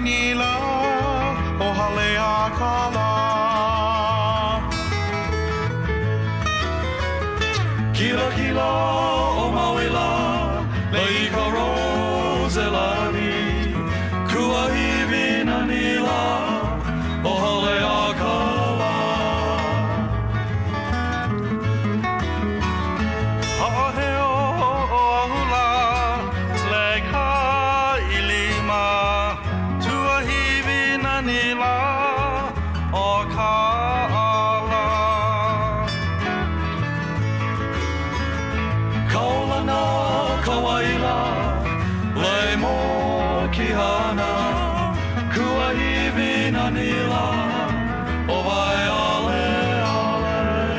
nila o hale a kala. Kila kila o mawela leika rose lani kua hivina nila o hale a kala. Ha'aheo o ahula leg ha ilima tua hivina nila o kala. Kaulana kawaila le mo kihana kua hivina nila o vai ale ale.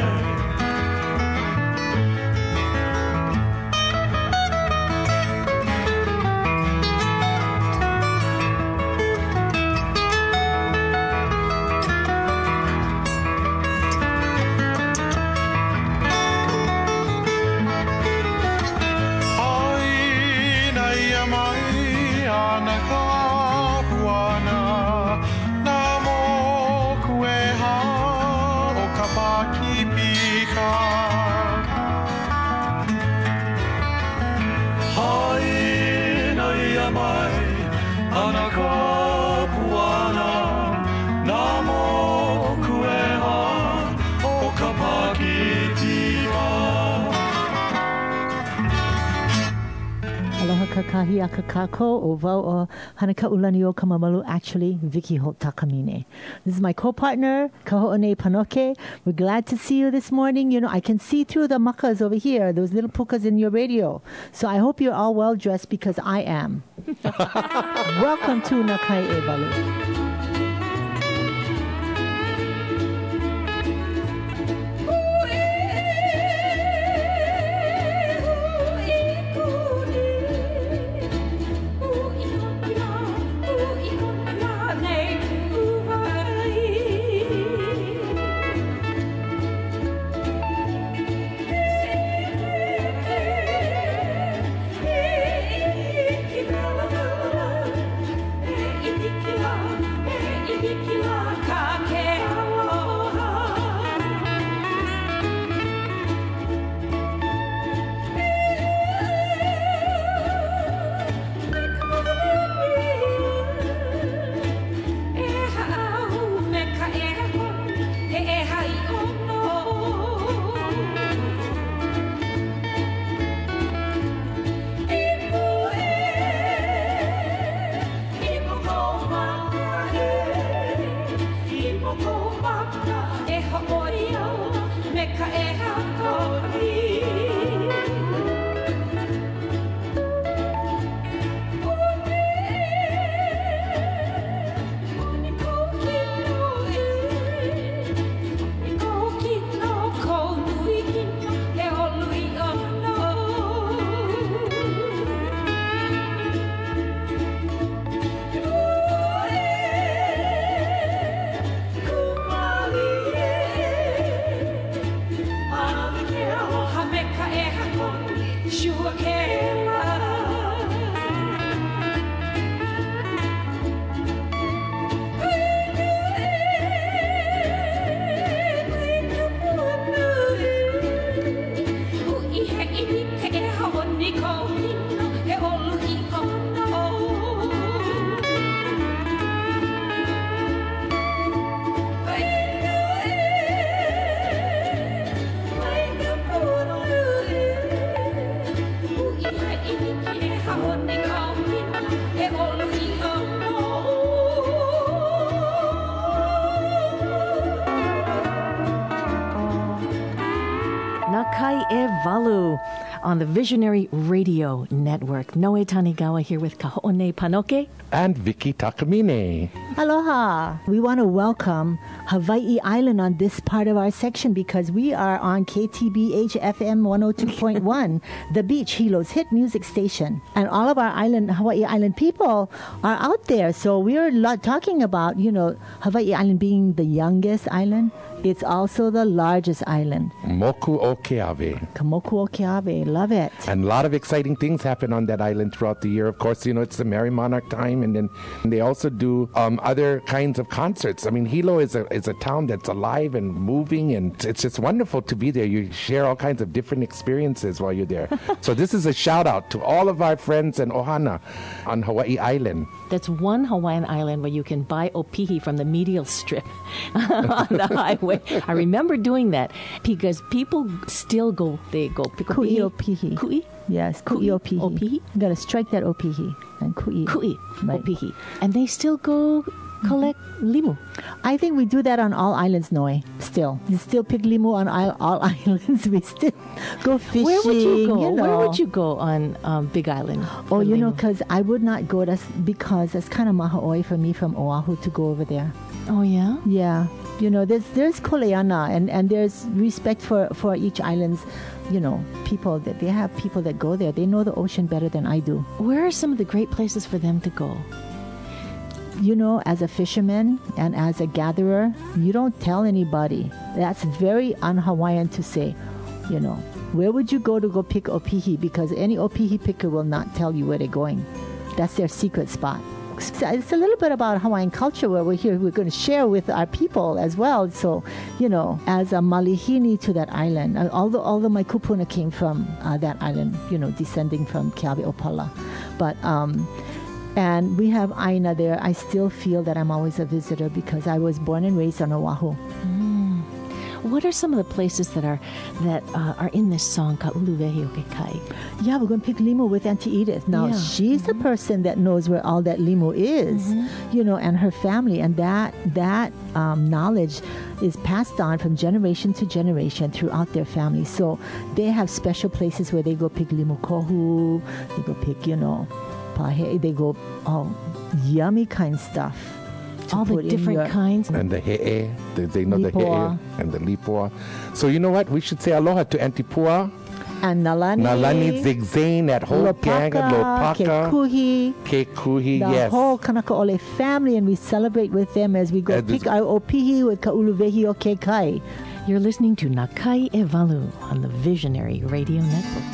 Ana ka puana na mo kueha o ka pakipika. Hai na ia mai ana ka puana na mo kueha o ka pakipika. Aloha kakahi a kakako o vau o hanaka ulani o kamamalu, actually Vicky Holt Takamine. This is my co-partner, Kaho'one Panoke. We're glad to see you this morning. You know, I can see through the makas over here, those little pukas in your radio. So I hope you're all well dressed because I am. Welcome to Nakai e Walu. Nakai e Walu on the Visionary Radio Network. Noe Tanigawa here with Kaho'one Panoke and Vicky Takamine. Aloha. We want to welcome Hawaii Island on this part of our section because we are on KTBH FM 102.1, The Beach, Hilo's hit music station. And all of our Hawaii Island people are out there. So we're talking about, Hawaii Island being the youngest island. It's also the largest island. Moku o Keawe. Kamoku o Keawe. Love it. And a lot of exciting things happen on that island throughout the year. Of course, it's the Merry Monarch time, and then they also do other kinds of concerts. I mean, Hilo is a town that's alive and moving, and it's just wonderful to be there. You share all kinds of different experiences while you're there. So this is a shout out to all of our friends and ohana on Hawaii Island. That's one Hawaiian island where you can buy opihi from the medial strip on the highway. I remember doing that because people still go pick Ku'i opihi. Ku'i? Yes, ku'i opihi. Opihi? You got to strike that opihi and ku'i. Ku'i Right. opihi. And they still go collect limu. I think we do that on all islands, Noe. Still. We still pick limu on all islands. We still go fishing. Where would you go? You know. Where would you go on Big Island? Oh, for limu? because I would not go. Because that's kind of maha'oi for me from Oahu to go over there. Oh, yeah? Yeah. There's Koleana and there's respect for each island's, people that they have people that go there. They know the ocean better than I do. Where are some of the great places for them to go? As a fisherman and as a gatherer, you don't tell anybody. That's very un-Hawaiian to say, where would you go to go pick opihi? Because any opihi picker will not tell you where they're going. That's their secret spot. It's a little bit about Hawaiian culture where we're going to share with our people as well. So, as a malihini to that island, although my kupuna came from that island, descending from Keawe Opala. But, and we have Aina there. I still feel that I'm always a visitor because I was born and raised on Oahu. What are some of the places that are in this song, Ka'uluwehi o Ke Kai? Yeah, we're going to pick limu with Auntie Edith. Now, Yeah. she's the person that knows where all that limu is, and her family. And that knowledge is passed on from generation to generation throughout their family. So they have special places where they go pick limu kohu, they go pick, pahe, they go, yummy kind stuff. All the different kinds. And the he'e, they know Lipoa. the he'e and the lipoa. So you know what? We should say aloha to Auntie Pua, And Nalani. Nalani Zigzane, that whole gang of Lopaka, Kekuhi. Kekuhi, The yes. whole Kanakaole family, and we celebrate with them as we go As pick this- our opihi with Ka'uluwehi o Ke Kai. You're listening to Nakai Evalu on the Visionary Radio Network.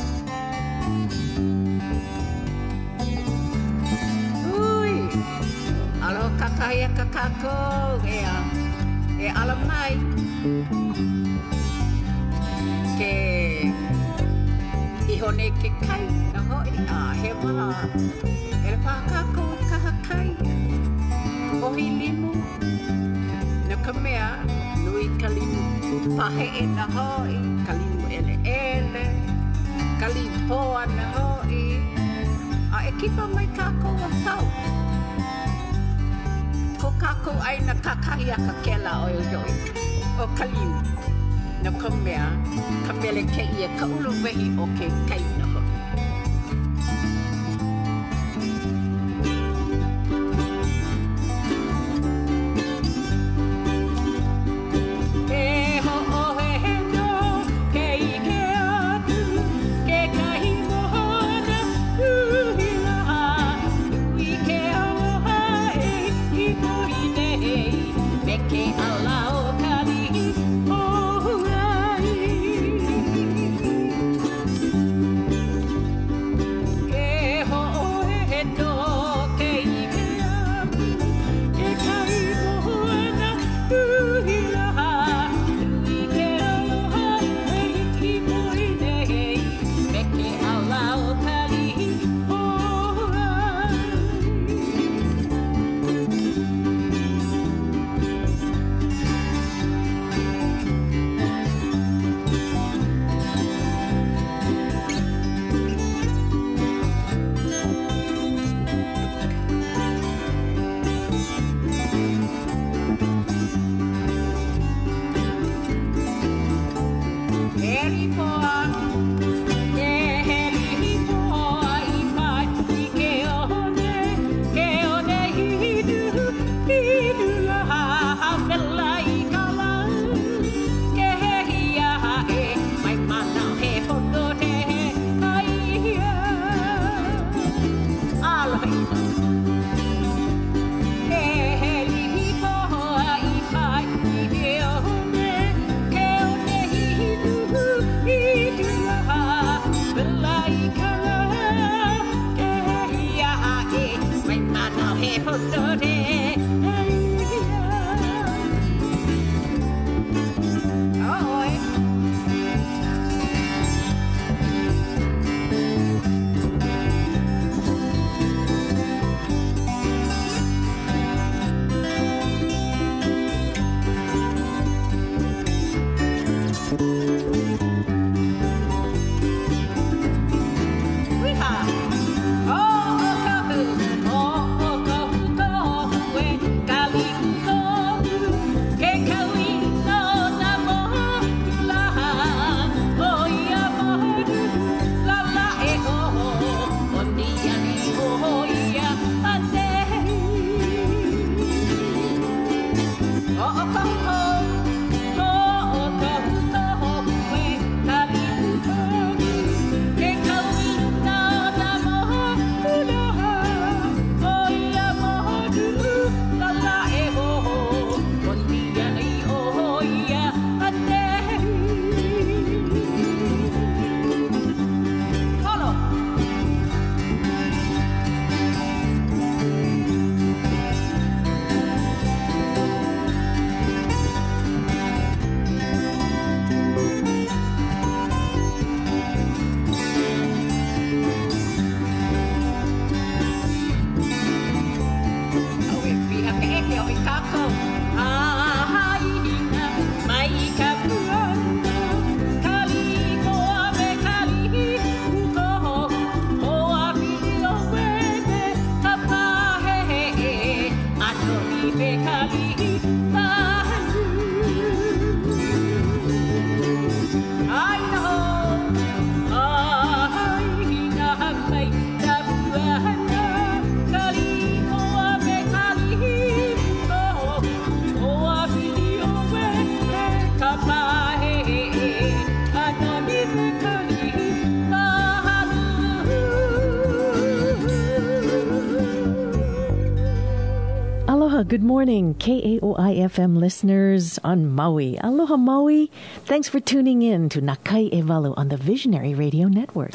Ui, alo kakaya kakako, e alamai. Ke ihone ke kai, na hoi, he maha. E le pakako kahakai. Ohi limu, na kamea, nui kalimu. Pahe e na hoi, kalimu ele ele. Kalipoa na hoi. A e kipa mai kako o tau. Ko kako ai na kakahi a kakela o yoi. O kaliu. Na kamea, kamele ke ia ka uluwehi o ke kai na hoi. E ho o he he no, ke I ke atu, ke kahi mohana, uhila, ui ke aloha e, I kori nei, me ke alao kalihi, o huai. Aloha, good morning, KAOI-FM listeners on Maui. Aloha, Maui. Thanks for tuning in to Nakai Ewalu on the Visionary Radio Network.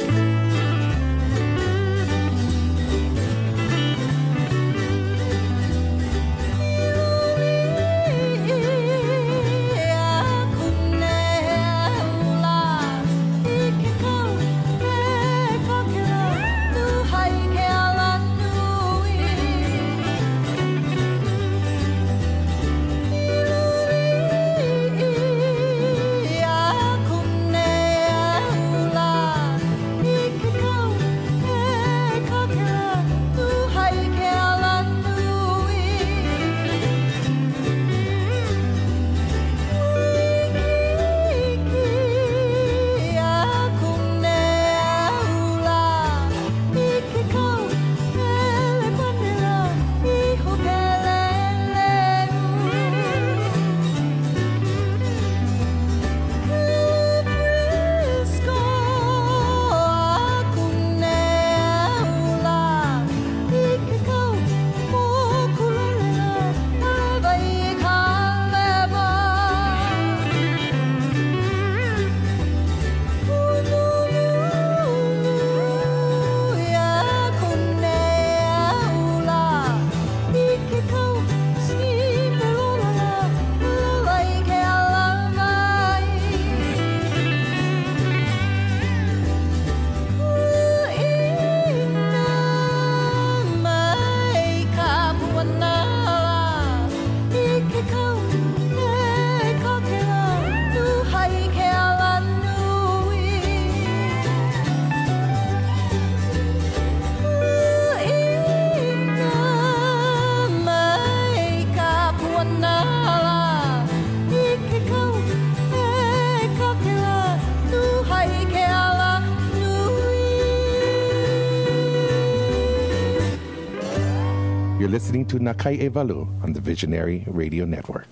You're listening to Nakai Ewalu on the Visionary Radio Network.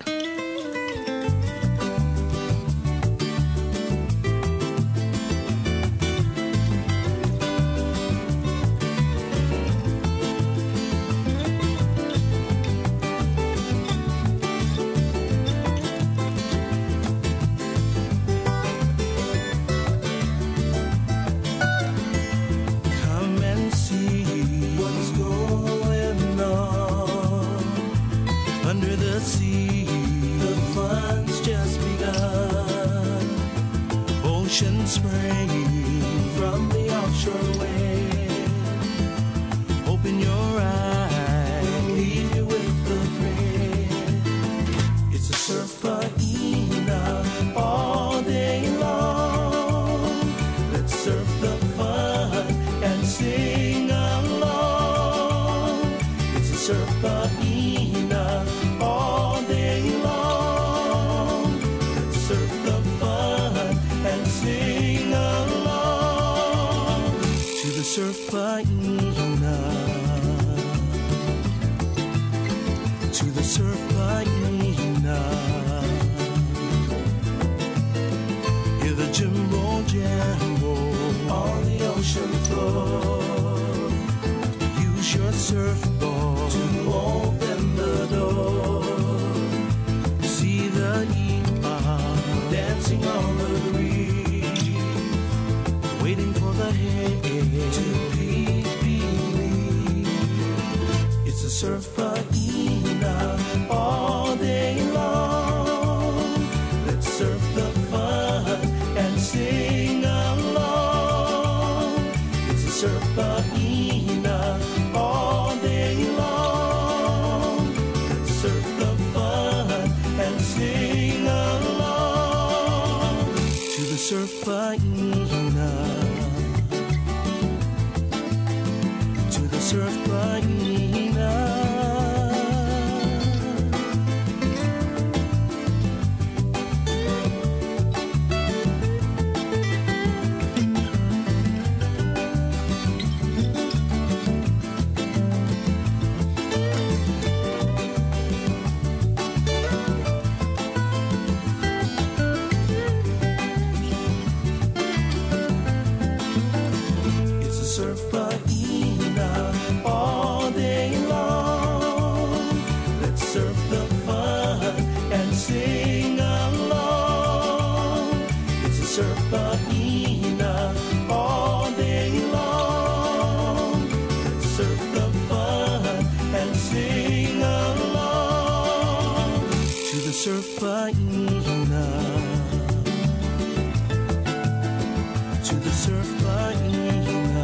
Come and see what's going on under the sea. The fun's just begun. Ocean spraying from the offshore wave. Open your eyes, leave you with the thread. It's a surfina all day long. Let's surf the fun and sing along. It's a surfina all day long. Let's surf the fun and sing along to the surfina, to the surfina. Hear the jimbo jambo on the ocean floor. Use your surfboard to open the door. See the ipa dancing on the reef, waiting for the head to be relieved. It's a surfina all day long. Let's surf the fun and sing along. It's a surfina all day long. Let's surf the fun and sing along to the surfina, to the surfina. surfaina, to the surfaina.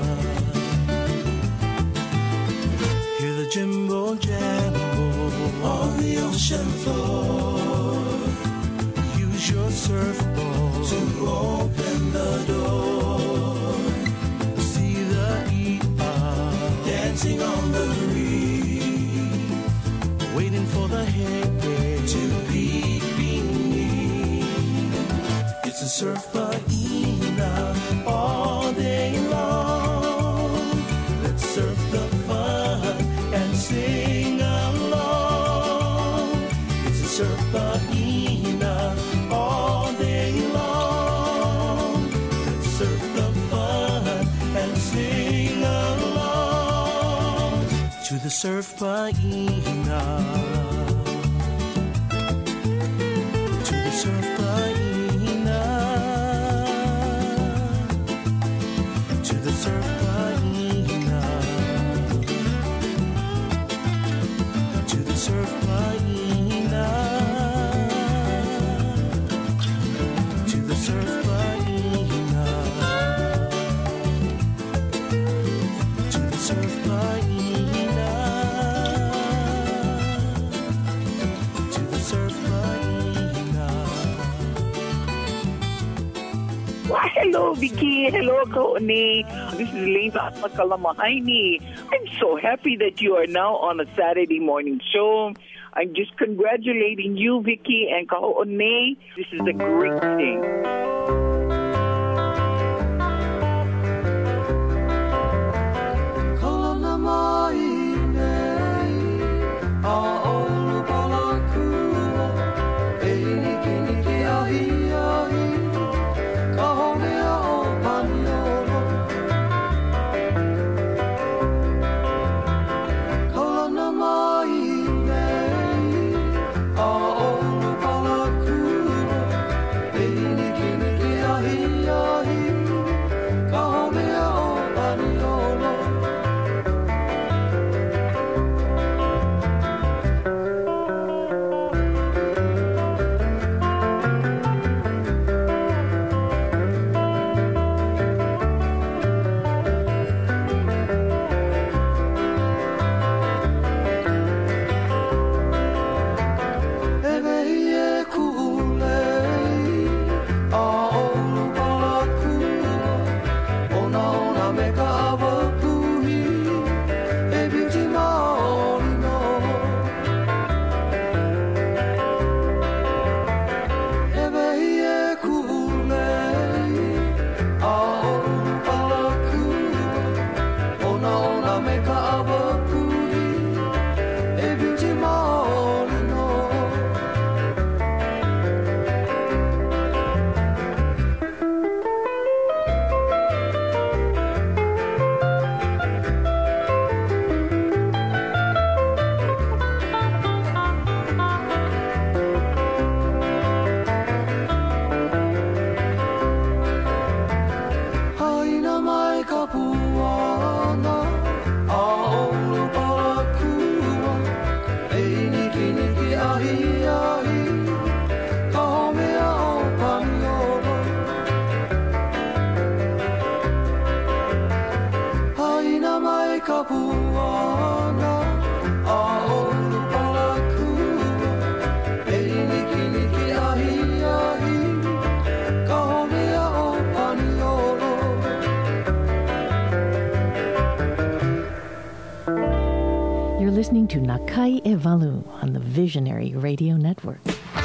Hear the jimbo jambo on the ocean floor. Use your surfboard to open the door. See the ER dancing on the reef, waiting for the head to be beneath. It's a surfaina all day long. Let's surf the fun and sing along. It's a surfaina all day long. Let's surf the fun and sing along to the surfaina. To the surfaina. To the surfaina. To the surfaina. To the surfaina. To the surfaina. To the surfaina. Why, hello, Vicky. Hello, Kaone. This is Leva Makalamahaini. I'm so happy that you are now on a Saturday morning show. I'm just congratulating you, Vicky, and Kaone. This is a great thing. You're listening to Nakai Evalu on the Visionary Radio Network.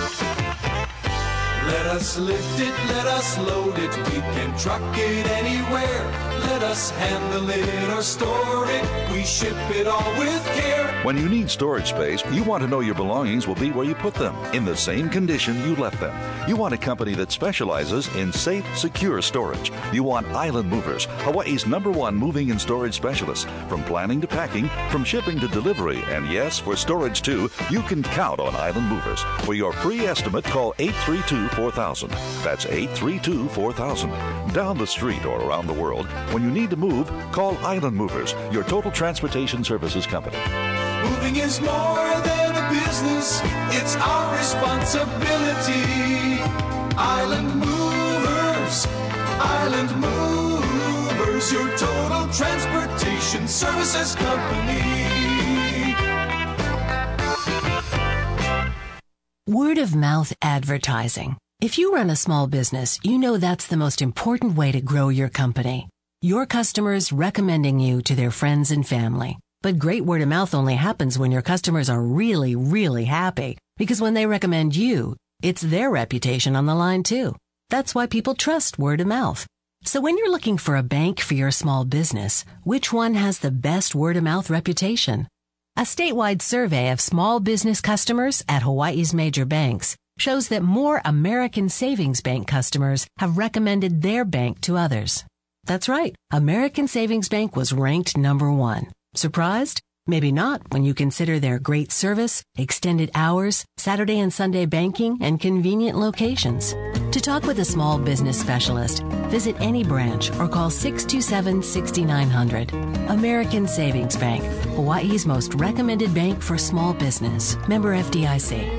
Let us lift it, let us load it, we can truck it anywhere. Let us handle it or store it, we ship it all with care. When you need storage space, you want to know your belongings will be where you put them, in the same condition you left them. You want a company that specializes in safe, secure storage. You want Island Movers, Hawaii's #1 moving and storage specialist. From planning to packing, from shipping to delivery, and yes, for storage too, you can count on Island Movers. For your free estimate, call 832-4000. That's 832-4000. Down the street or around the world, when you need to move, call Island Movers, your total transportation services company. Moving is more than a business, It's our responsibility. Island Movers, Island Movers, your total transportation services company. Word of mouth advertising. If you run a small business, you know that's the most important way to grow your company. Your customers recommending you to their friends and family. But great word of mouth only happens when your customers are really, really happy. Because when they recommend you, it's their reputation on the line too. That's why people trust word of mouth. So when you're looking for a bank for your small business, which one has the best word of mouth reputation? A statewide survey of small business customers at Hawaii's major banks shows that more American Savings Bank customers have recommended their bank to others. That's right. American Savings Bank was ranked number 1. Surprised? Maybe not when you consider their great service, extended hours, Saturday and Sunday banking, and convenient locations. To talk with a small business specialist, visit any branch or call 627-6900. American Savings Bank, Hawaii's most recommended bank for small business. Member FDIC.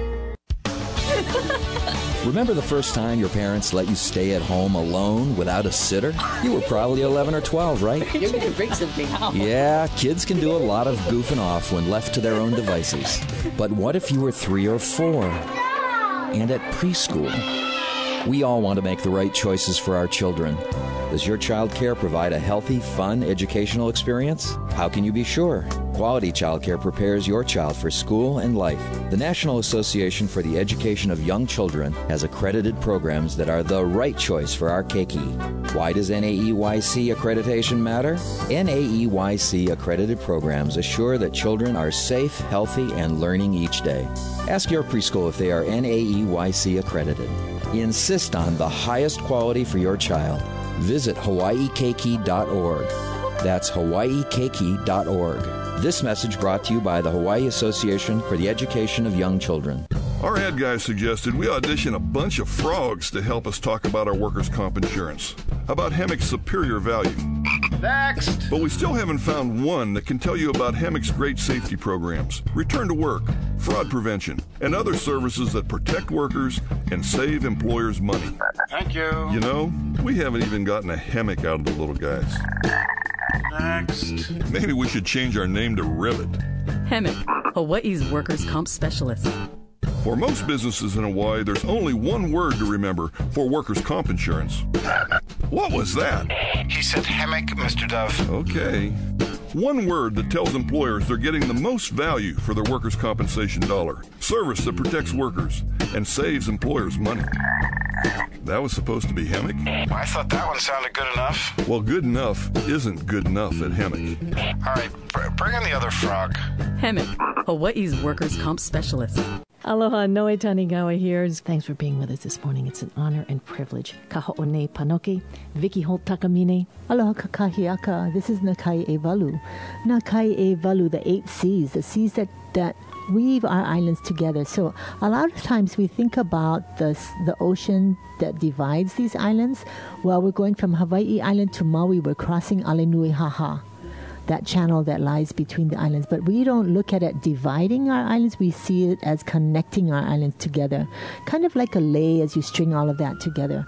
Remember the first time your parents let you stay at home alone without a sitter? You were probably 11 or 12, right? You're going to break something out. Yeah, kids can do a lot of goofing off when left to their own devices. But what if you were 3 or 4 and at preschool? We all want to make the right choices for our children. Does your child care provide a healthy, fun, educational experience? How can you be sure? Quality childcare prepares your child for school and life. The National Association for the Education of Young Children has accredited programs that are the right choice for our keiki. Why does NAEYC accreditation matter? NAEYC accredited programs assure that children are safe, healthy, and learning each day. Ask your preschool if they are NAEYC accredited. Insist on the highest quality for your child. Visit hawaiikeiki.org. That's hawaiikeiki.org. This message brought to you by the Hawaii Association for the Education of Young Children. Our ad guy suggested we audition a bunch of frogs to help us talk about our workers' comp insurance, about HEMIC's superior value. Next! But we still haven't found one that can tell you about HEMIC's great safety programs, return to work, fraud prevention, and other services that protect workers and save employers money. Thank you. You know, we haven't even gotten a HEMIC out of the little guys. Next. Maybe we should change our name to Rivet. HEMIC, Hawaii's workers' comp specialist. For most businesses in Hawaii, there's only one word to remember for workers' comp insurance. What was that? He said HEMIC, Mr. Dove. Okay. One word that tells employers they're getting the most value for their workers' compensation dollar. Service that protects workers and saves employers money. That was supposed to be HEMIC? I thought that one sounded good enough. Well, good enough isn't good enough at HEMIC. All right, bring in the other frog. HEMIC, Hawaii's workers' comp specialist. Aloha, Noe Tanigawa here. Thanks for being with us this morning. It's an honor and privilege. Kaho'one Panoke, Vicky Holt Takamine. Aloha kakahiaka. This is Nakai Evalu. Nakai Evalu, the 8 seas, the seas that weave our islands together. So a lot of times we think about the ocean that divides these islands. Well, we're going from Hawaii Island to Maui. We're crossing Alenuihaha, that channel that lies between the islands. But we don't look at it dividing our islands. We see it as connecting our islands together, kind of like a lei as you string all of that together.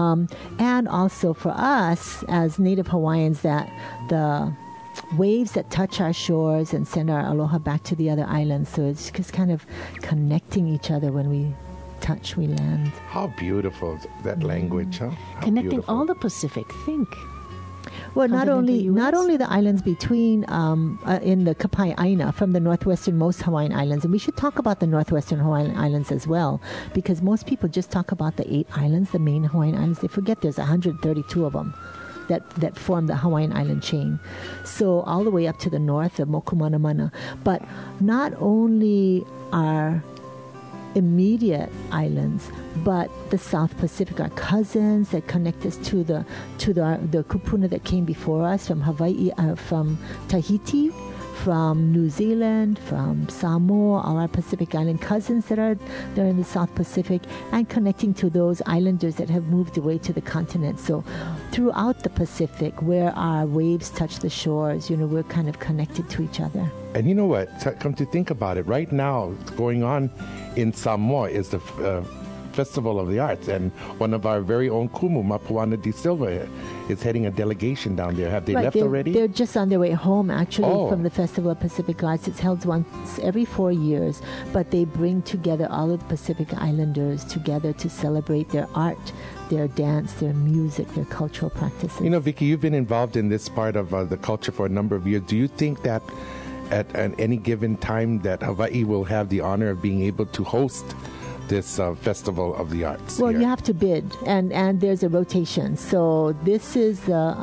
And also for us as Native Hawaiians, that the waves that touch our shores and send our aloha back to the other islands. So it's just kind of connecting each other when we touch, we land. How beautiful that language, huh? How Connecting beautiful. all the Pacific. Think. Well, not only the islands between in the Kapai'aina from the northwesternmost Hawaiian Islands, and we should talk about the northwestern Hawaiian Islands as well, because most people just talk about the 8 islands, the main Hawaiian Islands. They forget there's 132 of them that form the Hawaiian island chain. So all the way up to the north of Mokumanamana. But not only our immediate islands, but the South Pacific, our cousins that connect us to the kupuna that came before us from Hawaii, from Tahiti, from New Zealand, from Samoa, all our Pacific Island cousins that are there in the South Pacific, and connecting to those islanders that have moved away to the continent. So throughout the Pacific, where our waves touch the shores, we're kind of connected to each other. And you know what? Come to think about it, right now, going on in Samoa is the Festival of the Arts, and one of our very own Kumu, Mapuana de Silva, is heading a delegation down there. Have they left already? They're just on their way home, actually, from the Festival of Pacific Arts. It's held once every 4 years, but they bring together all of the Pacific Islanders together to celebrate their art, their dance, their music, their cultural practices. Vicky, you've been involved in this part of the culture for a number of years. Do you think that at any given time that Hawaii will have the honor of being able to host this Festival of the Arts? Well, you have to bid, and there's a rotation. So this is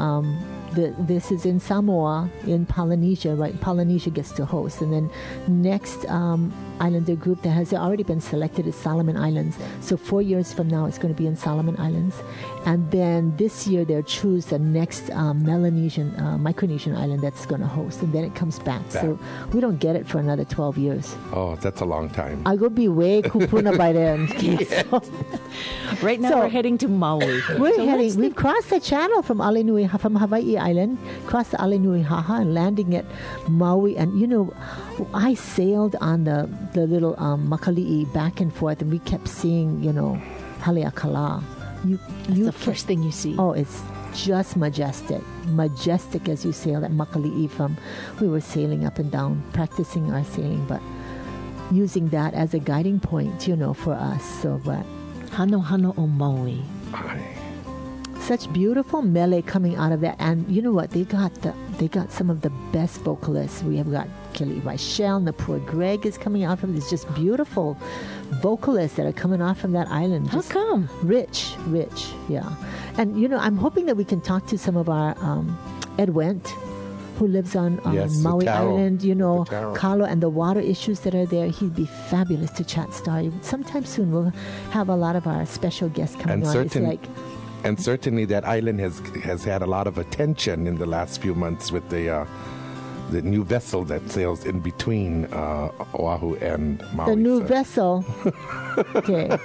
this is in Samoa, in Polynesia, right? Polynesia gets to host, and then next islander group that has already been selected is Solomon Islands. So 4 years from now, it's going to be in Solomon Islands, and then this year they'll choose the next Micronesian island that's going to host, and then it comes back. So we don't get it for another 12 years. Oh, that's a long time. I will be way kupuna by then. Right now we're heading to Maui. We've crossed the channel from Hawaii Island, crossed the Alenuihaha, and landing at Maui. And I sailed on the little Makali'i back and forth, and we kept seeing Haleakala. That's the first thing you see. Oh, it's just majestic as you sail at Makali'i. We were sailing up and down, practicing our sailing, but using that as a guiding point, for us. So, but Hano o Maui. Such beautiful mele coming out of that, and you know what? They got some of the best vocalists. We have got Kelly Weichel, Napur Greg is coming out from this. Just beautiful vocalists that are coming off from that island. How come? Rich, yeah. And I'm hoping that we can talk to some of our Ed Wendt, who lives on Maui Island, Kalo, and the water issues that are there. He'd be fabulous to chat story. Sometime soon we'll have a lot of our special guests coming on. And certainly that island has had a lot of attention in the last few months with the new vessel that sails in between Oahu and Maui. The new vessel. Okay.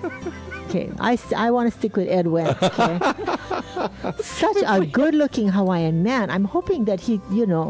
I want to stick with Ed Wendt. Okay. Such a good-looking Hawaiian man. I'm hoping that he,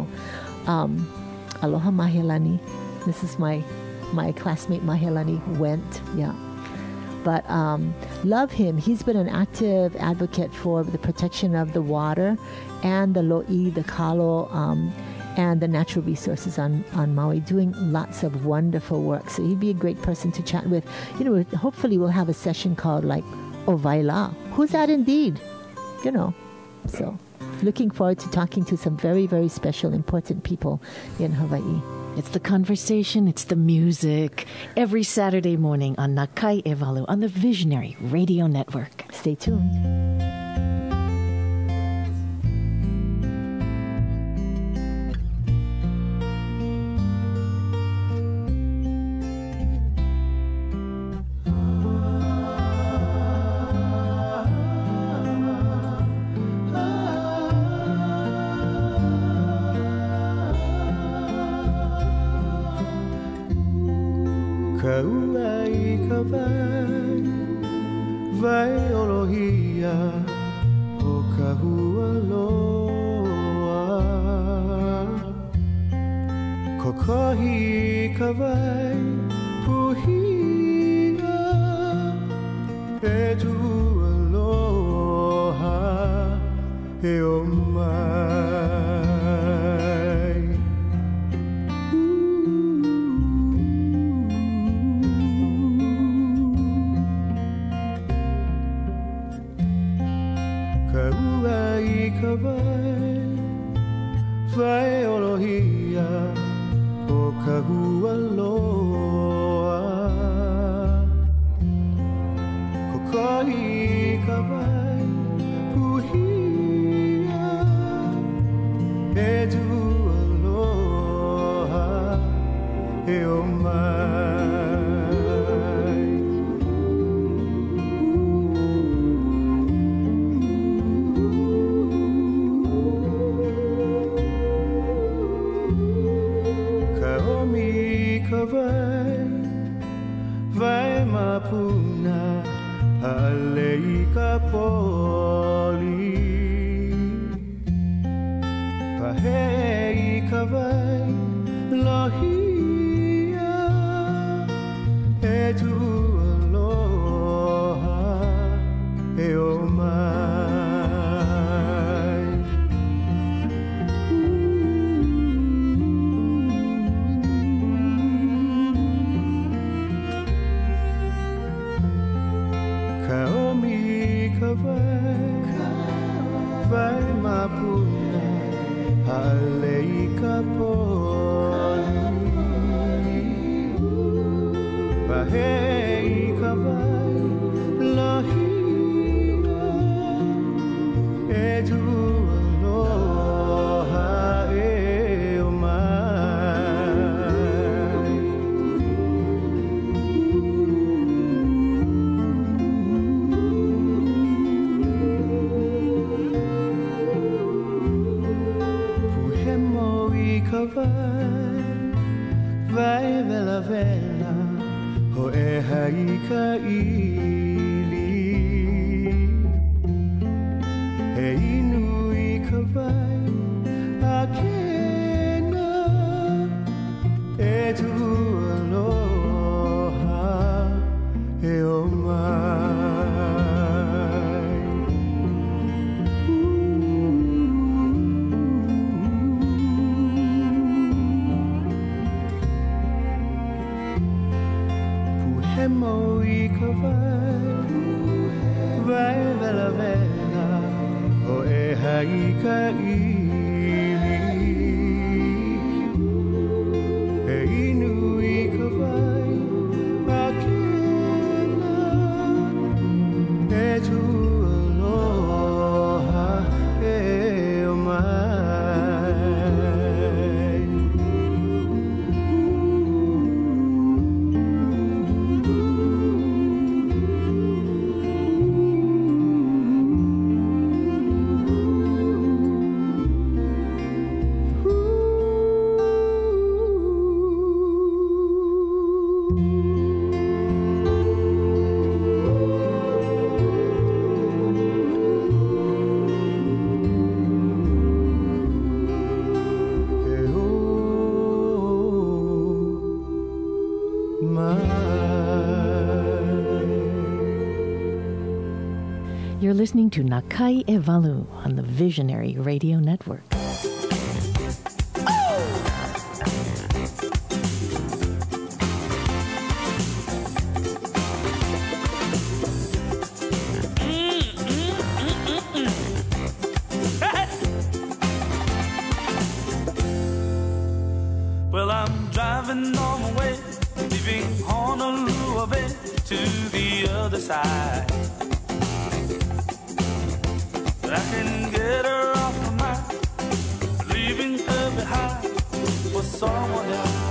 aloha Mahelani. This is my classmate Mahelani Wendt. Yeah. But love him. He's been an active advocate for the protection of the water and the lo'i, the kalo, and the natural resources on Maui, doing lots of wonderful work. So he'd be a great person to chat with. Hopefully we'll have a session called Ovaila. Who's that indeed? So looking forward to talking to some very, very special, important people in Hawaii. It's the conversation, it's the music. Every Saturday morning on Nakai Ewalu on the Visionary Radio Network. Stay tuned. vai mapuna alei kapoli pahei kawai lohia e tu aloha e o mai kaomi vai mapuna alei kapoli pahei kawai lohia e tu aloha e o mai puhemo i kawai vai vela vela ho e hai ka ili e inui ka vai a kena e tu aloha e o mai puhemo i ka vai vela vela o e hai ka ili e inui ka vai a kena e tu aloha e o mai You're listening to Nakai Evalu on the Visionary Radio Network. Well, I'm driving on my way, leaving Honolulu Bay to the other side. But I can get her off my mind, leaving her behind for someone else.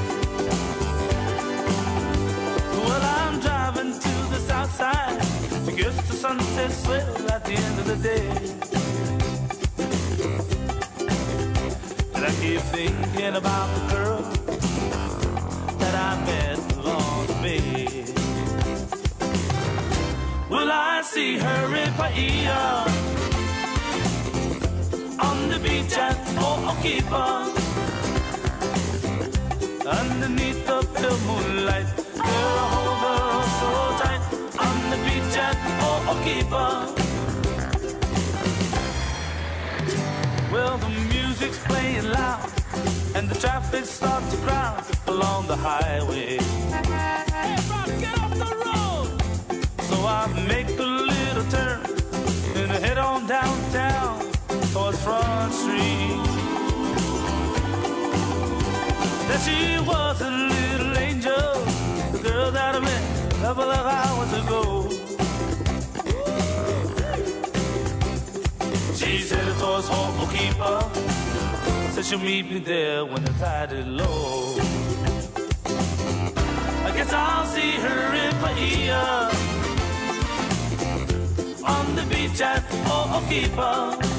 Well, I'm driving to the south side to get the sunset swell at the end of the day. And I keep thinking about the girl that I met along the way. Will I see her in Paia, on the beach at Ho'okipa, underneath the pale moonlight? Girl, I hold her so tight, on the beach at Ho'okipa. Well, the music's playing loud, and the traffic starts to crowd along the highway. Hey, Rob, get off the road! So I make a little turn and I head on downtown towards Front Street. There she was, a little angel, the girl that I met a couple of hours ago. She's headed towards Ho'okipa, said she'll meet me there when the tide is low. I guess I'll see her in Paia, on the beach at Ho'okipa,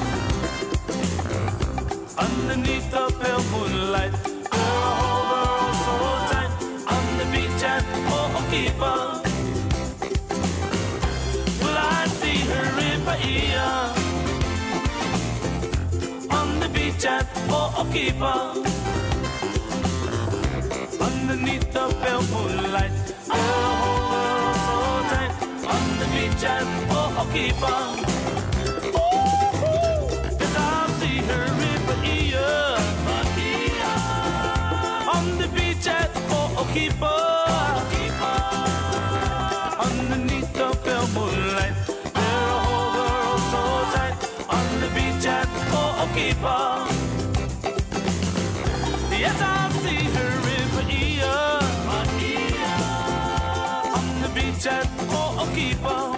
underneath the pale moonlight. Girl, I hold her so tight, on the beach at Ho'okipa. O'Keefe. Well, I see her in Bahia, on the beach at O'Keefe. Underneath the pale moonlight, I'll hold her so tight. On the beach at O'Keefe. Yes, I'll see her in Bahia, on the beach at O'Keefe. Underneath the pale moonlight, I'll hold her so tight. On the beach at O'Keefe. Yes, I'll see her in Bahia, on the beach at O'Keefe.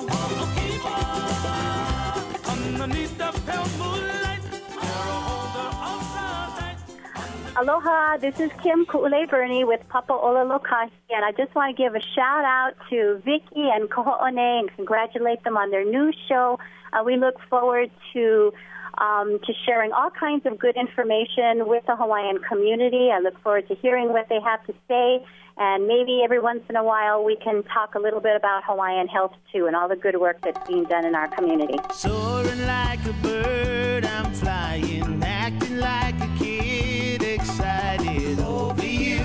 Underneath the pale moonlight, I'll hold her so tight. Aloha, this is Kim Ku'ule Bernie with Papa Ololokahi, and I just want to give a shout out to Vicky and Koho'one and congratulate them on their new show. We look forward to sharing all kinds of good information with the Hawaiian community. I look forward to hearing what they have to say, and maybe every once in a while we can talk a little bit about Hawaiian health too and all the good work that's being done in our community. Soaring like a bird, I'm flying, acting like a kid, excited over you.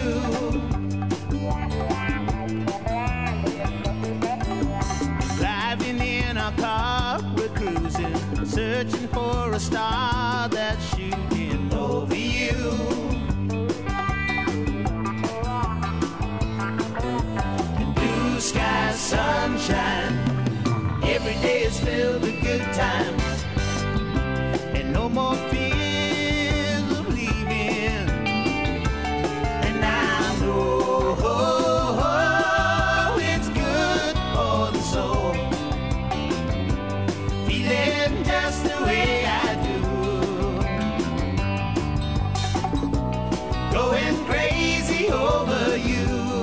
Driving in our car, we're cruising, searching for a star that's shooting over you. Blue sky, sunshine, every day is filled with good times, and no more fears of leaving. And I know it's good for the soul, feeling just the way I do, going crazy over you.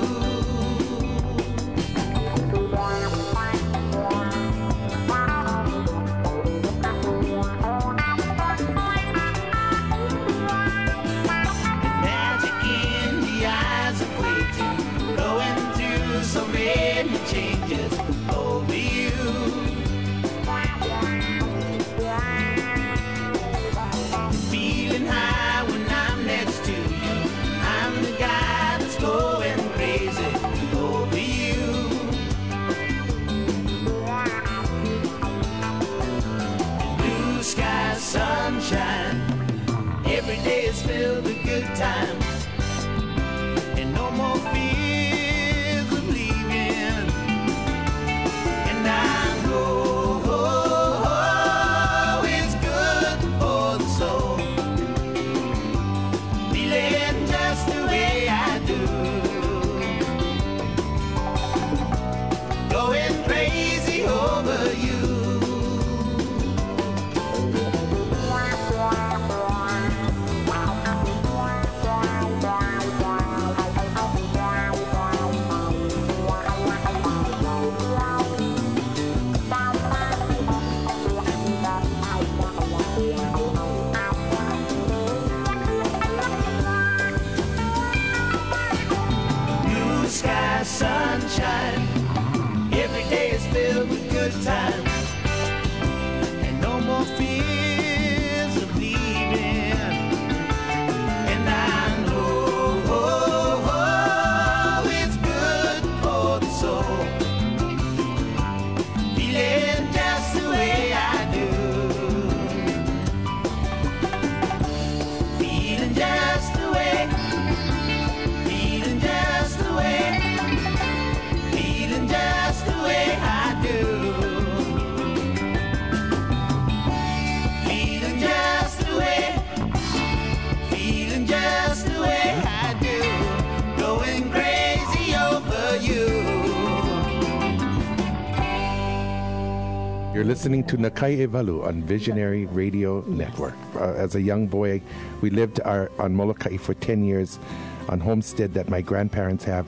Magic in the eyes of waiting, going through so many changes over you. Feeling high when I'm next to you. I'm the guy that's going crazy over you. Blue sky, sunshine, every day is filled with good times, and no more fears of leaving. And I know it's good for the soul, feeling just the way I do, going crazy over you. Blue sky, sunshine, every day is filled with good times, and no more fears of leaving. And I know it's good for the soul, feeling just the way I do, feeling just the way, feeling just the way, feeling just the way I do, feeling just the way, feeling just the way I do, going crazy over you. You're listening to Nakai Evalu on Visionary Radio Network. As a young boy, we lived on Molokai for 10 years on homestead that my grandparents have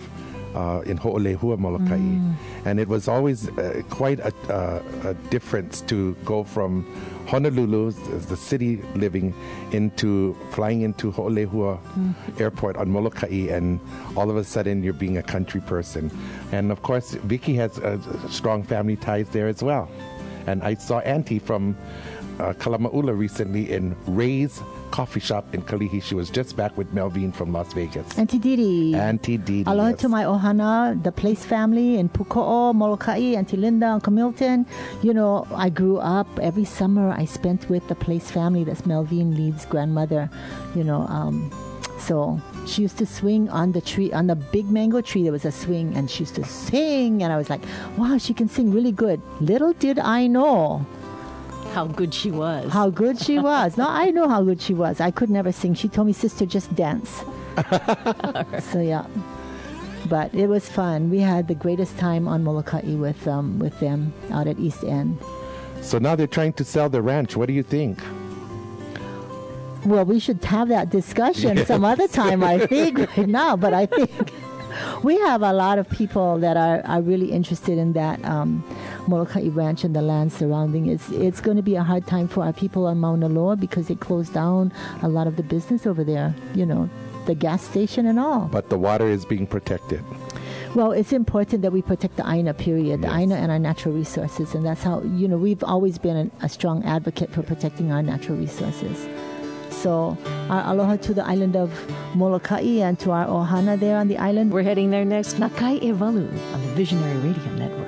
in Ho'olehua, Molokai. And it was always quite a difference to go from Honolulu, the city living, flying into Ho'olehua Airport on Molokai, and all of a sudden you're being a country person. And of course, Vicky has strong family ties there as well. And I saw Auntie from Kalama'ula recently in Ray's Coffee Shop in Kalihi. She was just back with Melvin from Las Vegas. Auntie Didi. Auntie Didi. Aloha yes. to my ohana, the Place family in Puko'o, Molokai, Auntie Linda, Uncle Milton. You know, I grew up, every summer I spent with the Place family. That's Melvin Lee's grandmother. You know, so she used to swing on the tree, on the big mango tree. There was a swing, and she used to sing. And I was like, wow, she can sing really good. Little did I know how good she was. How good she was. No, I know how good she was. I could never sing. She told me, sister, just dance. So, yeah. But it was fun. We had the greatest time on Molokai with them out at East End. So now they're trying to sell the ranch. What do you think? Well, we should have that discussion some other time, I think, right now. But I think we have a lot of people that are really interested in that Molokai Ranch and the land surrounding it. It's going to be a hard time for our people on Mauna Loa because they closed down a lot of the business over there, you know, the gas station and all. But the water is being protected. Well, it's important that we protect the Aina, period. The Aina and our natural resources. And that's how, you know, we've always been a strong advocate for protecting our natural resources. So our aloha to the island of Molokai and to our ohana there on the island. We're heading there next. Nakai Ewalu on the Visionary Radio Network.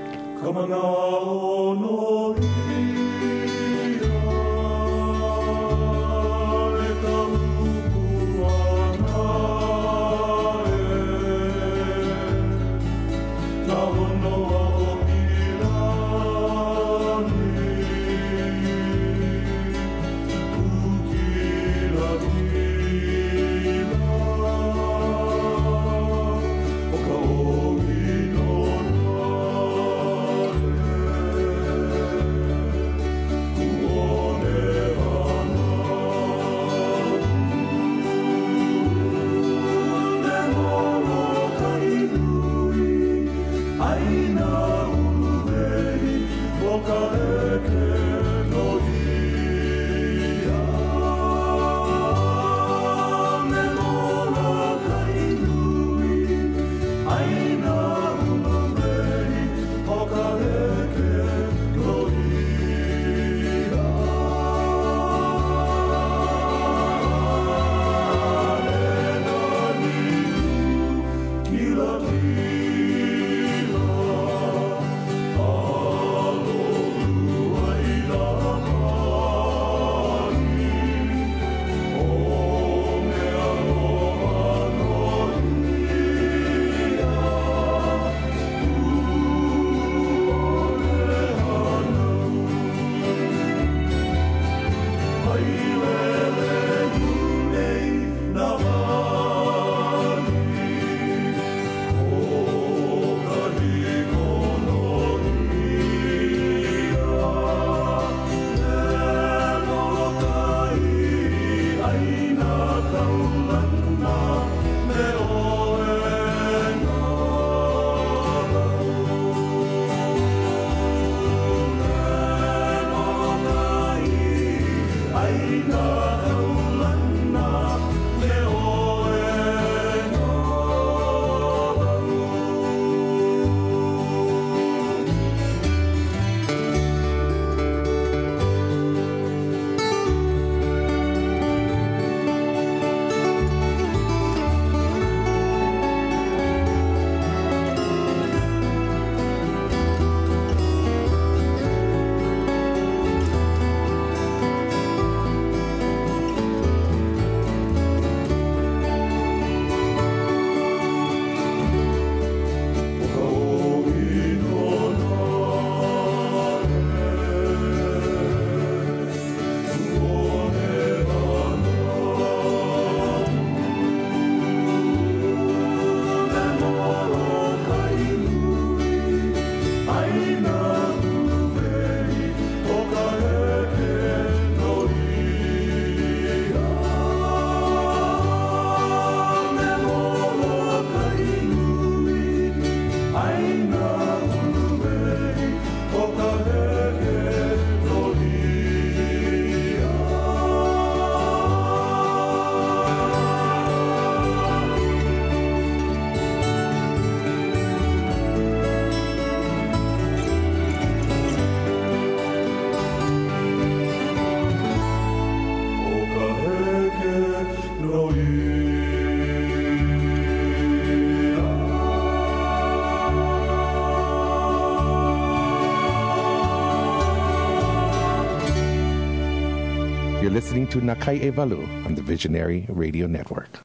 You're listening to Nakai Evalu on the Visionary Radio Network.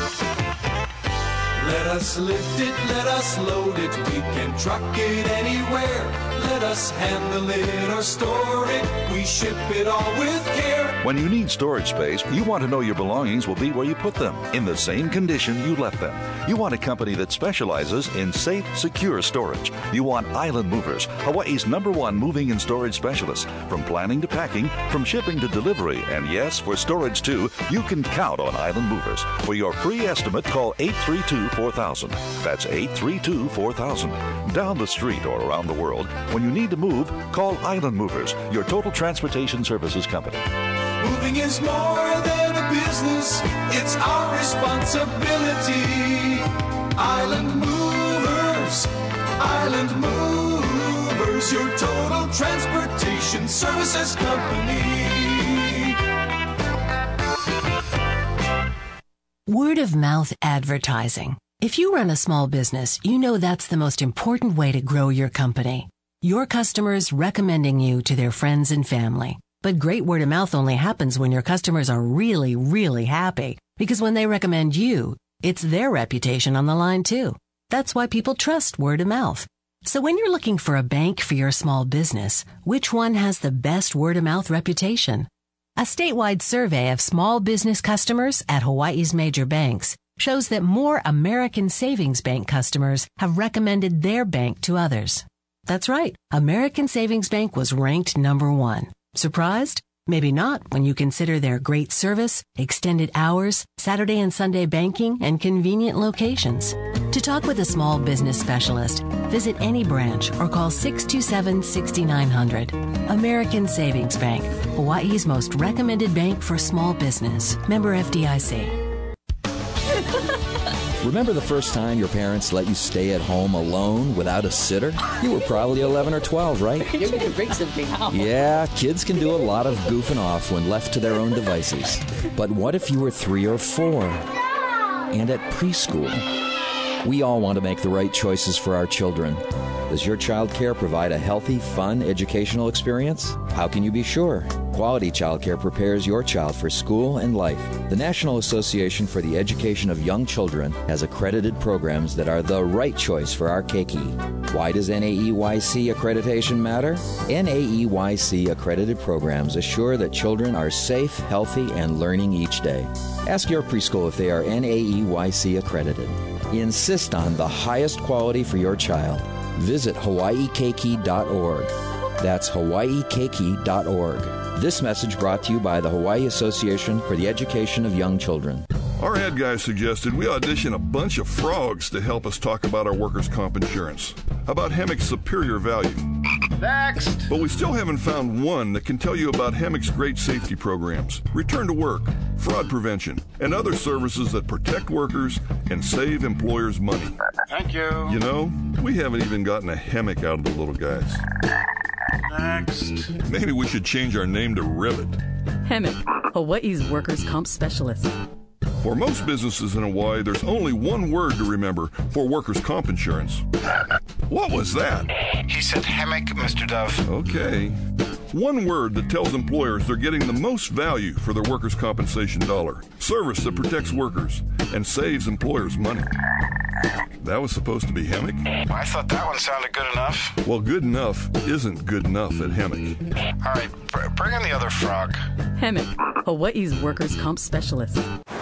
Let us lift it, let us load it, we can truck it anywhere. Let us handle it or store it, we ship it all with care. When you need storage space, you want to know your belongings will be where you put them, in the same condition you left them. You want a company that specializes in safe, secure storage. You want Island Movers, Hawaii's #1 moving and storage specialist. From planning to packing, from shipping to delivery, and yes, for storage too, you can count on Island Movers. For your free estimate, call 832-4000. That's 832-4000. Down the street or around the world, when you need to move, call Island Movers, your total transportation services company. Moving is more than a business, it's our responsibility. Island Movers, Island Movers, your total transportation services company. Word of mouth advertising. If you run a small business, you know that's the most important way to grow your company. Your customers recommending you to their friends and family. But great word of mouth only happens when your customers are really, really happy. Because when they recommend you, it's their reputation on the line too. That's why people trust word of mouth. So when you're looking for a bank for your small business, which one has the best word of mouth reputation? A statewide survey of small business customers at Hawaii's major banks shows that more American Savings Bank customers have recommended their bank to others. That's right. American Savings Bank was ranked #1. Surprised? Maybe not when you consider their great service, extended hours, Saturday and Sunday banking, and convenient locations. To talk with a small business specialist, visit any branch or call 627-6900. American Savings Bank, Hawaii's most recommended bank for small business. Member FDIC. Remember the first time your parents let you stay at home alone without a sitter? You were probably 11 or 12, right? You're going to bring something out. Yeah, kids can do a lot of goofing off when left to their own devices. But what if you were 3 or 4? And at preschool? We all want to make the right choices for our children. Does your child care provide a healthy, fun, educational experience? How can you be sure? Quality childcare prepares your child for school and life. The National Association for the Education of Young Children has accredited programs that are the right choice for our keiki. Why does NAEYC accreditation matter? NAEYC accredited programs assure that children are safe, healthy, and learning each day. Ask your preschool if they are NAEYC accredited. Insist on the highest quality for your child. Visit hawaiikeiki.org. That's hawaiikeiki.org. This message brought to you by the Hawaii Association for the Education of Young Children. Our ad guy suggested we audition a bunch of frogs to help us talk about our workers' comp insurance, about Hemmock's superior value. Next! But we still haven't found one that can tell you about Hemmock's great safety programs, return to work, fraud prevention, and other services that protect workers and save employers money. Thank you. You know, we haven't even gotten a Hemmock out of the little guys. Next. Maybe we should change our name to Ribbit. Hemmock, Hawaii's workers' comp specialist. For most businesses in Hawaii, there's only one word to remember for workers' comp insurance. What was that? He said Hemmock, Mr. Dove. Okay. One word that tells employers they're getting the most value for their workers' compensation dollar. Service that protects workers and saves employers money. That was supposed to be Hemmock? I thought that one sounded good enough. Well, good enough isn't good enough at Hemmock. All right, bring in the other frog. Hemmock, Hawaii's workers' comp specialist.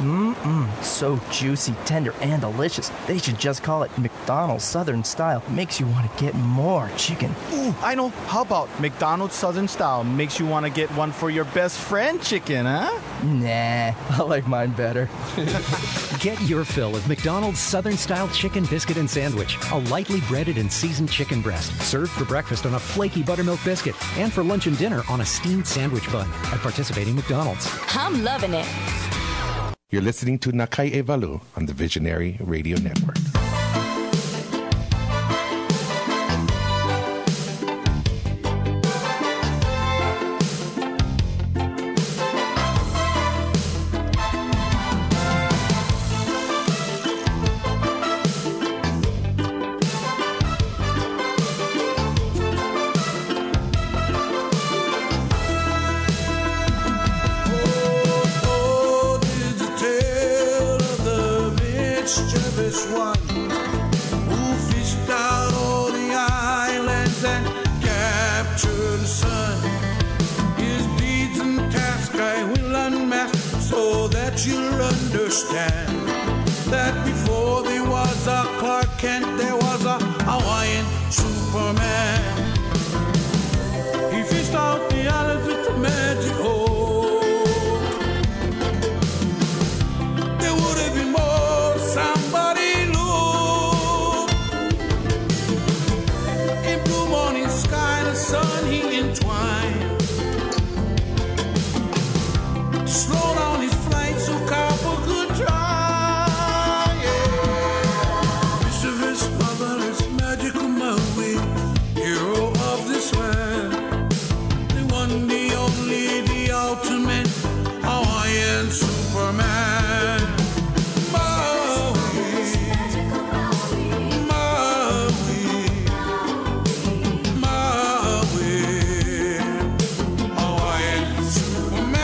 So juicy, tender, and delicious. They should just call it McDonald's Southern Style. Makes you want to get more chicken. Ooh, I know. How about McDonald's Southern Style makes you want to get one for your best friend chicken, huh? Nah, I like mine better. Get your fill of McDonald's Southern Style Chicken Biscuit and Sandwich. A lightly breaded and seasoned chicken breast. Served for breakfast on a flaky buttermilk biscuit. And for lunch and dinner on a steamed sandwich bun. At participating McDonald's. I'm loving it. You're listening to Nakai Evalu on the Visionary Radio Network. capture the sun. His deeds and tasks I will unmask so that you'll understand that before there was a Clark Kent, there was a Hawaiian Superman. He fished out the island with the magic hole. There would have been more, somebody look. In blue morning sky, the sun he entwined. Slow down his flight so copper could try. Yeah. Mischievous, marvelous, magical Maui, hero of this land. The one, the only, the ultimate Hawaiian Superman. Maui, Maui, Maui, Hawaiian Superman.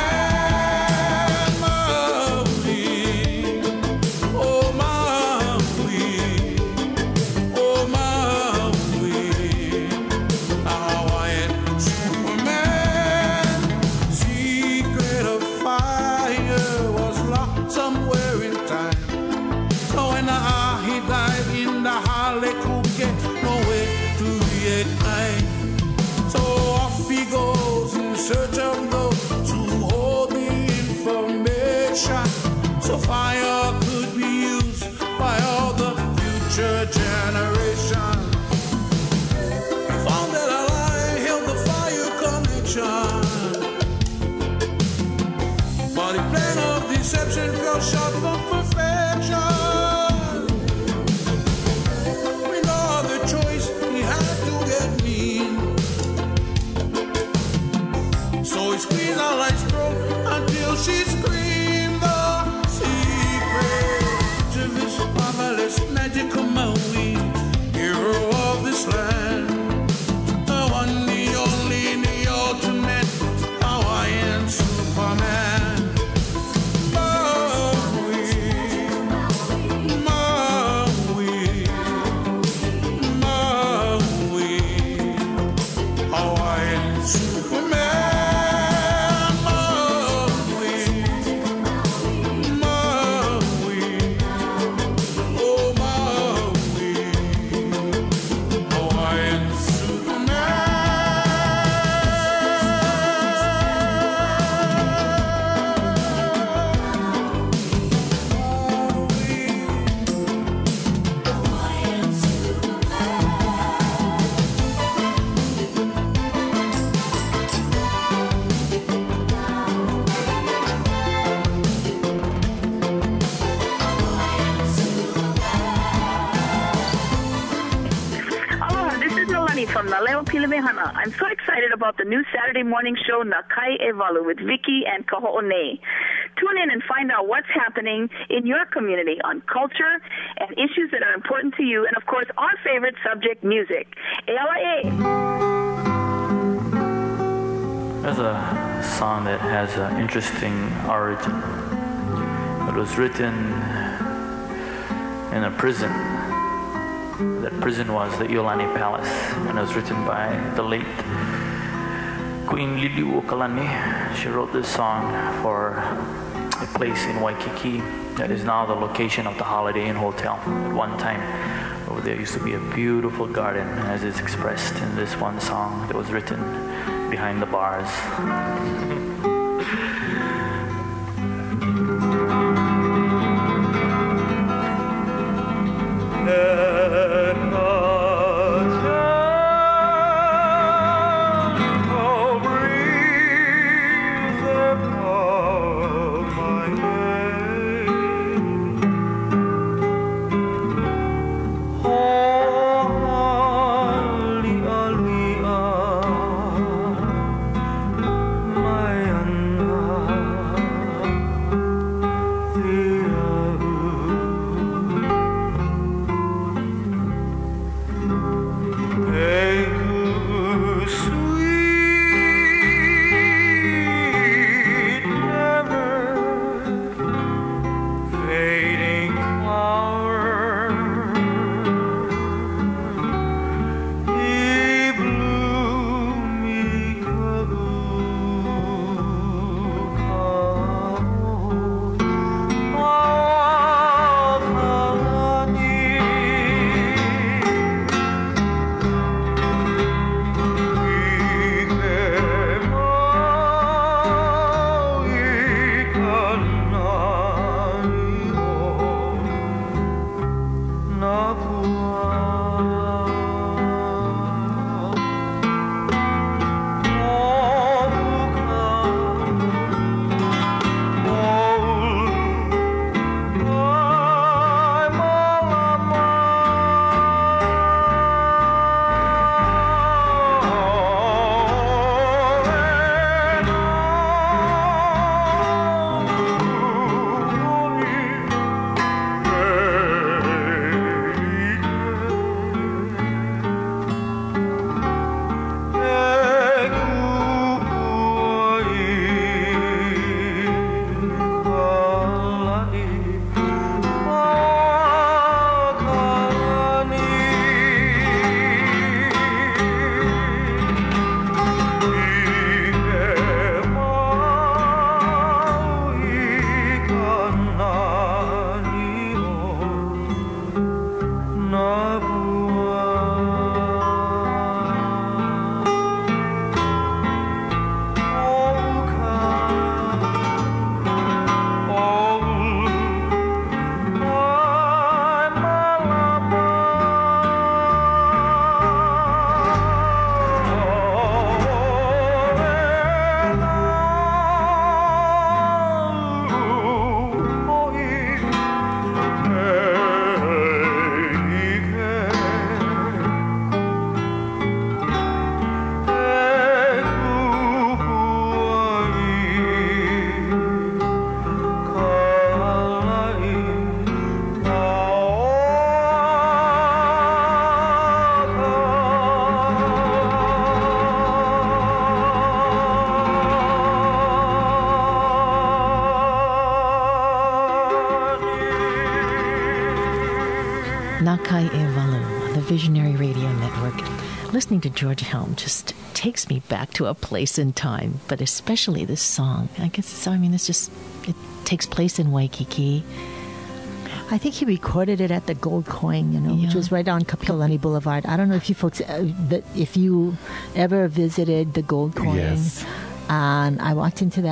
Search of those who hold the information so fire could be used by all the future generations. He found that a lie held the fire connection, but the plan of deception fell short of perfection. With no other choice, he had to get mean. So he squeezed out life's throat until she screamed the secret. To this marvelous, magical Maui, hero of this land. The one, the only, the ultimate Hawaiian Superman. Maui, Maui, Maui, Hawaiian Superman. From Naleo Pilimehana. I'm so excited about the new Saturday morning show, Nakai Evalu, with Vicky and Kaho'one. Tune in and find out what's happening in your community on culture and issues that are important to you, and of course, our favorite subject, music. ALIA. There's a song that has an interesting origin. It was written in a prison. That prison was the Iolani Palace, and it was written by the late Queen Liliuokalani. She wrote this song for a place in Waikiki that is now the location of the Holiday Inn Hotel. At one time, over there used to be a beautiful garden, as is expressed in this one song that was written behind the bars. My Radio Network. Listening to George Helm just takes me back to a place in time, but especially this song. I guess, it takes place in Waikiki. I think he recorded it at the Gold Coin, which was right on Kapiolani Boulevard. I don't know if you folks, if you ever visited the Gold Coin. Yes. And I walked into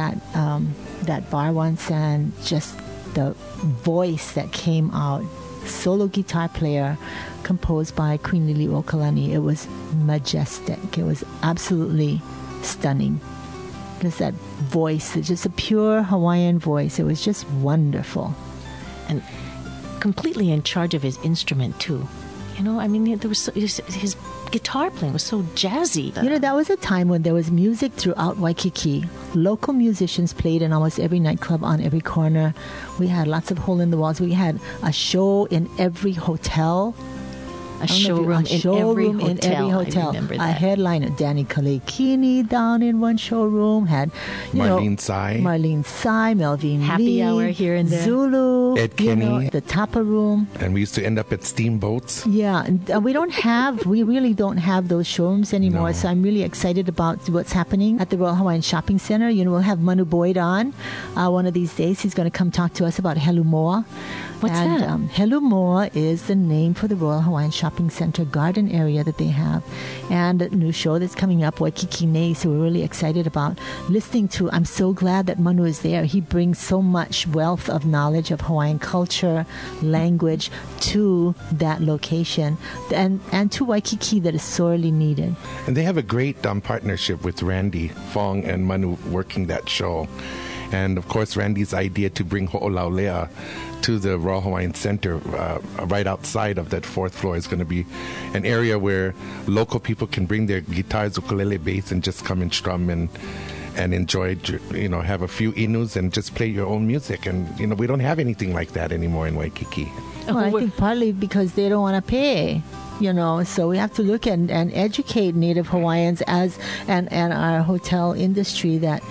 that bar once, and just the voice that came out, solo guitar player, composed by Queen Liliuokalani. It was majestic. It was absolutely stunning. Just that voice, just a pure Hawaiian voice. It was just wonderful. And completely in charge of his instrument too. There was his guitar playing was so jazzy. That was a time when there was music throughout Waikiki. Local musicians played in almost every nightclub on every corner. We had lots of hole in the walls. We had a show in every hotel. A showroom in every hotel. I remember that. A headliner, Danny Kalekini, down in one showroom. Had Marlene Tsai, Melvin Happy Lee, Hour here and there. Zulu, Ed Kenny, the Tapa Room. And we used to end up at steamboats. Yeah, and we really don't have those showrooms anymore. No. So I'm really excited about what's happening at the Royal Hawaiian Shopping Center. We'll have Manu Boyd on one of these days. He's going to come talk to us about Helu Moa. What's that? Helu Moa is the name for the Royal Hawaiian Shopping Center garden area that they have. And a new show that's coming up, Waikiki Nei. So we're really excited about listening to. I'm so glad that Manu is there. He brings so much wealth of knowledge of Hawaiian culture, language to that location and to Waikiki that is sorely needed. And they have a great partnership with Randy Fong and Manu working that show. And of course, Randy's idea to bring Ho'olaulea to the Royal Hawaiian Center right outside of that fourth floor is going to be an area where local people can bring their guitars, ukulele, bass, and just come and strum and enjoy, have a few inus and just play your own music. And, we don't have anything like that anymore in Waikiki. Well, I think partly because they don't want to pay. So we have to look and educate Native Hawaiians and our hotel industry that,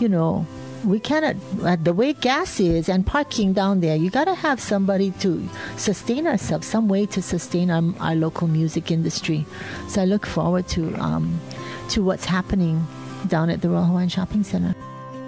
we cannot, the way gas is and parking down there, you got to have somebody to sustain ourselves, some way to sustain our local music industry. So I look forward to what's happening down at the Royal Hawaiian Shopping Center.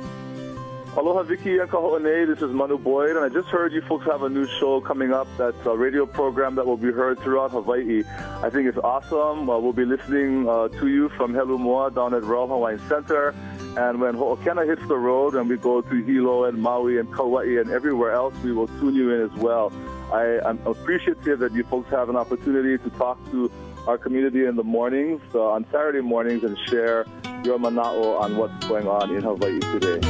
Aloha, Vicky and Kaho'one. This is Manu Boyd, and I just heard you folks have a new show coming up. That's a radio program that will be heard throughout Hawaii. I think it's awesome. We'll be listening to you from Helu Moa down at Royal Hawaiian Center. And when Ho'okena hits the road and we go to Hilo and Maui and Kauai and everywhere else, we will tune you in as well. I'm appreciative that you folks have an opportunity to talk to our community in the mornings, on Saturday mornings, and share your mana'o on what's going on in Hawaii today.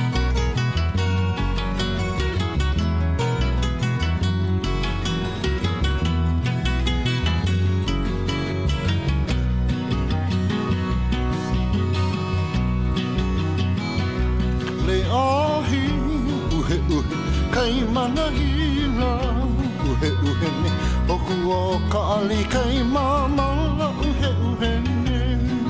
Kai mana hira uhe uhe ne oku o kaali kai mamala uhe uhe ne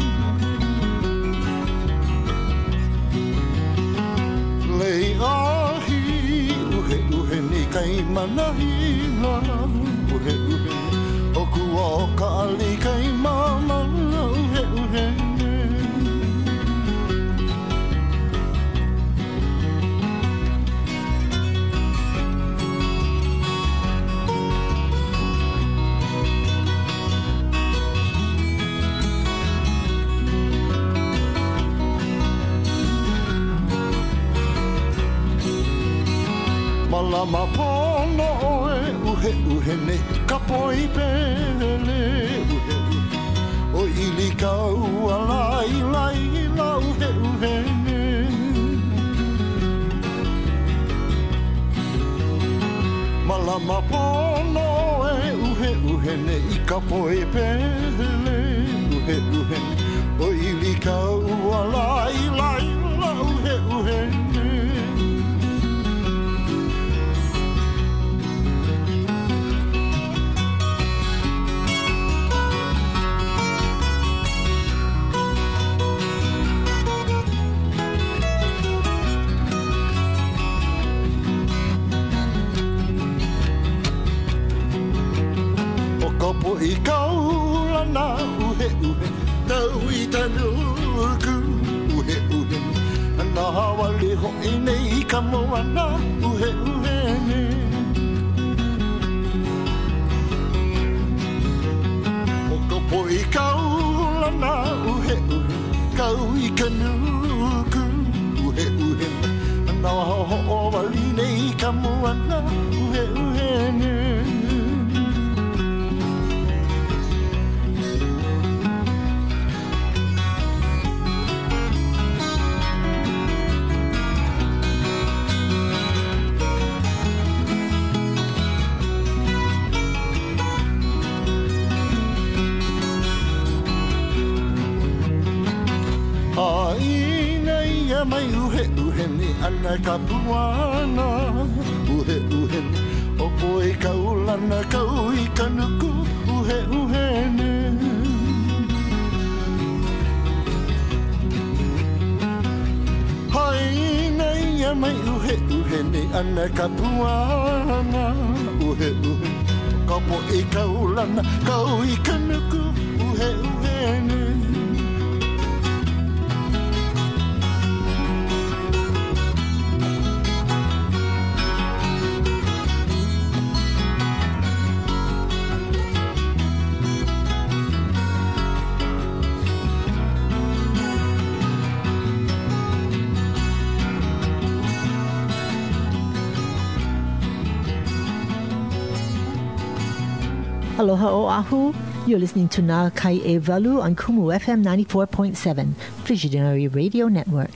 lei ahi uhe uhe ne kai mana hira uhe uhe ne oku o kaali kai mamala uhe uhe ne Malama pono oe uhe uhe ne kapoi pele uhe o ili kau alai lai la uhe uhe ne Malama pono oe uhe uhe ne kapoi pele uhe uhe o ili kau alai lai la uhe uhe ne I kaula na uhe Tau I tanu ku uhe uhe Ana hawa le ho e nei ka moana uhe uhe ne Oko po I kaulana uhe uhe Kau I kanuku uhe uhe Ana hawa le nei ka moana uhe uhe ne Mai uhe uhe ni ana ka puana uhe uhe ni o koe ka ulana ka ui ka nuku uhe uhe ni hai nei ia mai uhe uhe ni ana ka puana uhe uhe ka poe ka ulana ka ui ka nuku uhe uhe ni Aloha Oahu. You're listening to Na Kai E Walu on Kumu FM 94.7, Visionary Radio Network.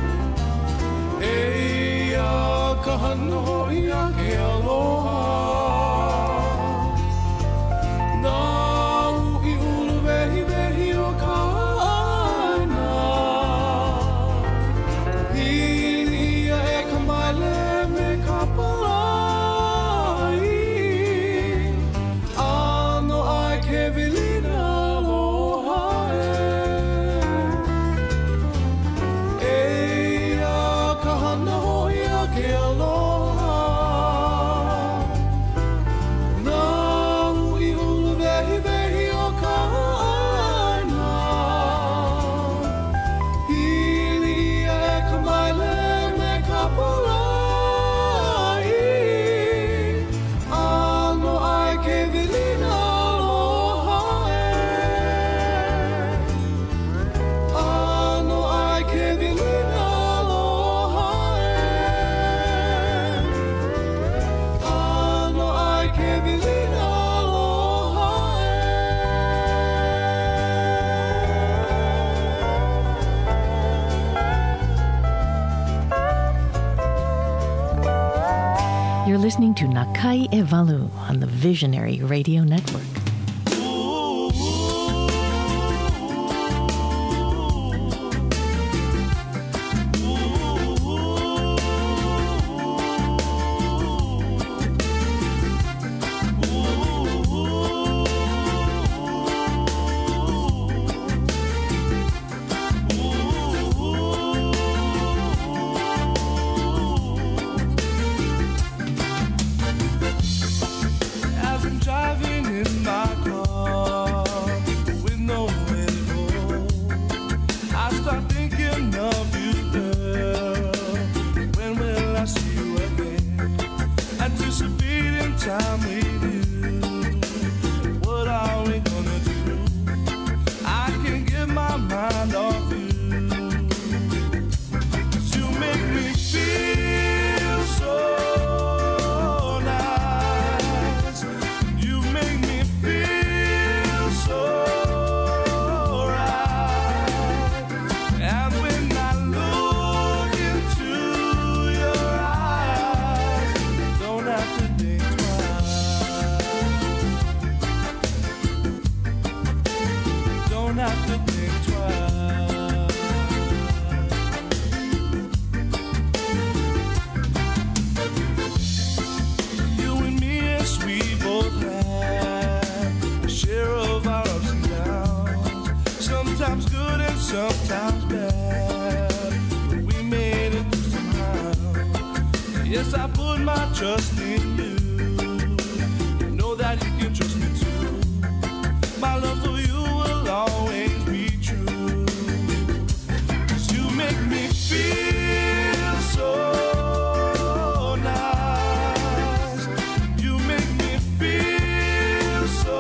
Aloha You're listening to Nakai Evalu on the Visionary Radio Network. As I'm driving in my car with nowhere to go, I start thinking of you, girl. When will I see you again? Anticipating time with you. What are we gonna do? I can't get my mind off you. 'Cause you make me feel so. Sometimes bad, but we made it through somehow. Yes, I put my trust in you. You know that you can trust me too. My love for you will always be true. 'Cause you make me feel so nice. You make me feel so.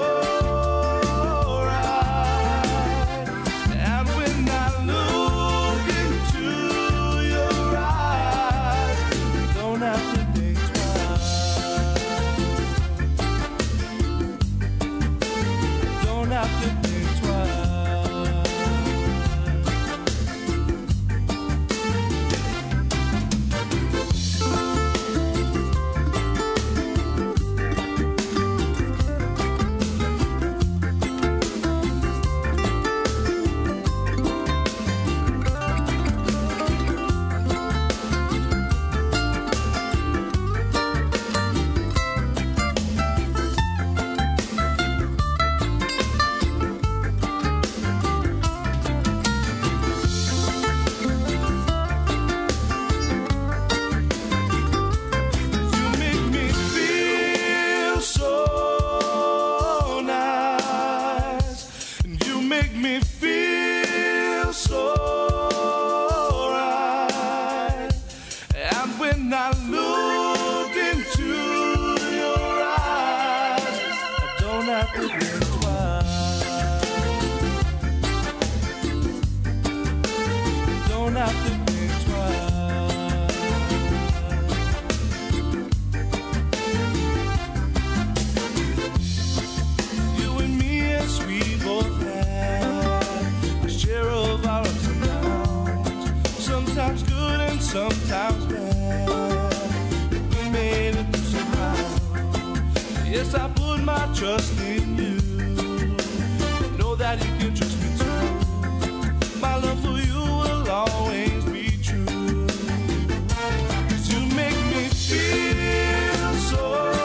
Sometimes bad, we made it through somehow. Yes, I put my trust in you. Know that you can trust me too. My love for you will always be true. 'Cause you make me feel so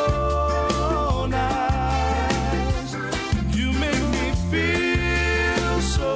nice. You make me feel so.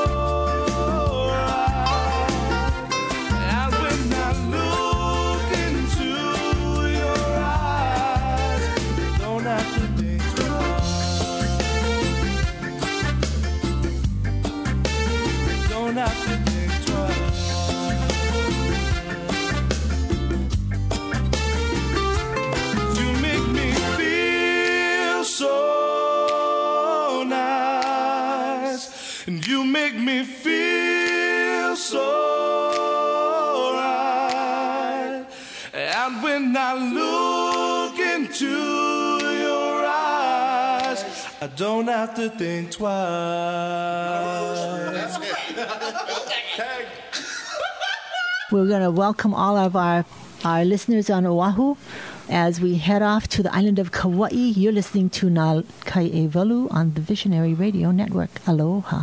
Make me feel so right. And when I look into your eyes, I don't have to think twice. That's it. We're going to welcome all of our listeners on Oahu. As we head off to the island of Kauai, you're listening to Na Kai'ewalu on the Visionary Radio Network. Aloha.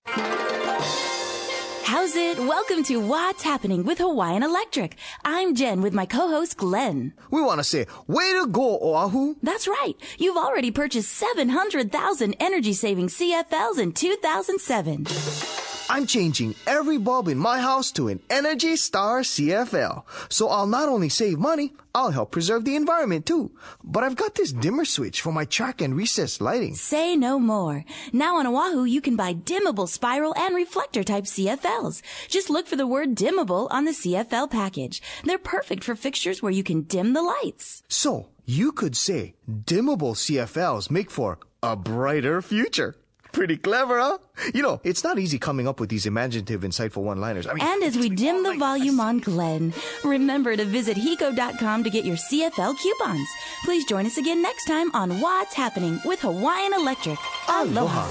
How's it? Welcome to What's Happening with Hawaiian Electric. I'm Jen with my co-host Glenn. We want to say, way to go, Oahu. That's right. You've already purchased 700,000 energy-saving CFLs in 2007. I'm changing every bulb in my house to an Energy Star CFL. So I'll not only save money, I'll help preserve the environment too. But I've got this dimmer switch for my track and recessed lighting. Say no more. Now on Oahu, you can buy dimmable spiral and reflector type CFLs. Just look for the word dimmable on the CFL package. They're perfect for fixtures where you can dim the lights. So you could say dimmable CFLs make for a brighter future. Pretty clever, huh? You know, it's not easy coming up with these imaginative, insightful one-liners. And as we dim the volume on Glenn, remember to visit Hiko.com to get your CFL coupons. Please join us again next time on What's Happening with Hawaiian Electric. Aloha.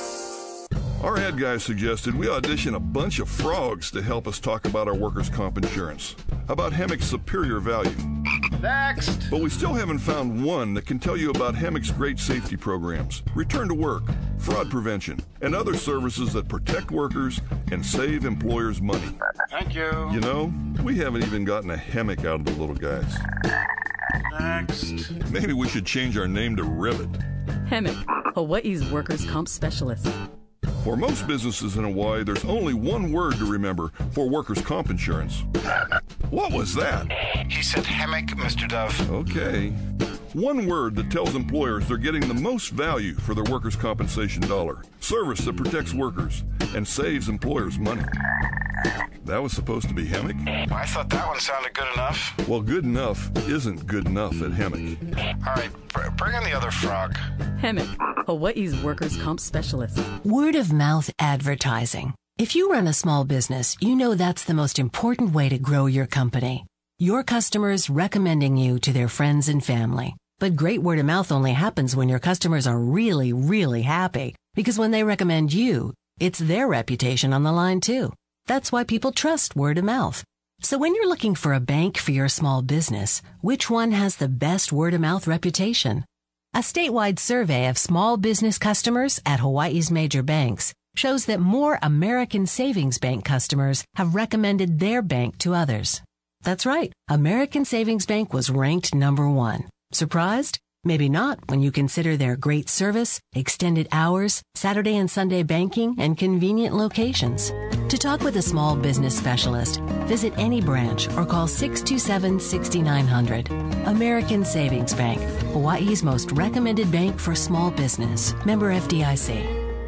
Our ad guy suggested we audition a bunch of frogs to help us talk about our workers' comp insurance, about Hemmock's superior value. Next! But we still haven't found one that can tell you about Hemmock's great safety programs, return to work, fraud prevention, and other services that protect workers and save employers money. Thank you. You know, we haven't even gotten a Hemmock out of the little guys. Next. Maybe we should change our name to Ribbit. Hemmock, Hawaii's workers' comp specialist. For most businesses in Hawaii, there's only one word to remember for workers' comp insurance. What was that? He said Hemmock, Mr. Dove. Okay. One word that tells employers they're getting the most value for their workers' compensation dollar. Service that protects workers and saves employers money. That was supposed to be Hemmock? I thought that one sounded good enough. Well, good enough isn't good enough at Hemmock. All right, bring in the other frog. Hemmock, Hawaii's workers' comp specialist. Word of mouth advertising. If you run a small business, you know that's the most important way to grow your company. Your customers recommending you to their friends and family. But great word of mouth only happens when your customers are really, really happy. Because when they recommend you, it's their reputation on the line too. That's why people trust word of mouth. So when you're looking for a bank for your small business, which one has the best word of mouth reputation? A statewide survey of small business customers at Hawaii's major banks shows that more American Savings Bank customers have recommended their bank to others. That's right. American Savings Bank was ranked number 1. Surprised? Maybe not when you consider their great service, extended hours, Saturday and Sunday banking, and convenient locations. To talk with a small business specialist, visit any branch or call 627-6900. American Savings Bank, Hawaii's most recommended bank for small business. Member FDIC.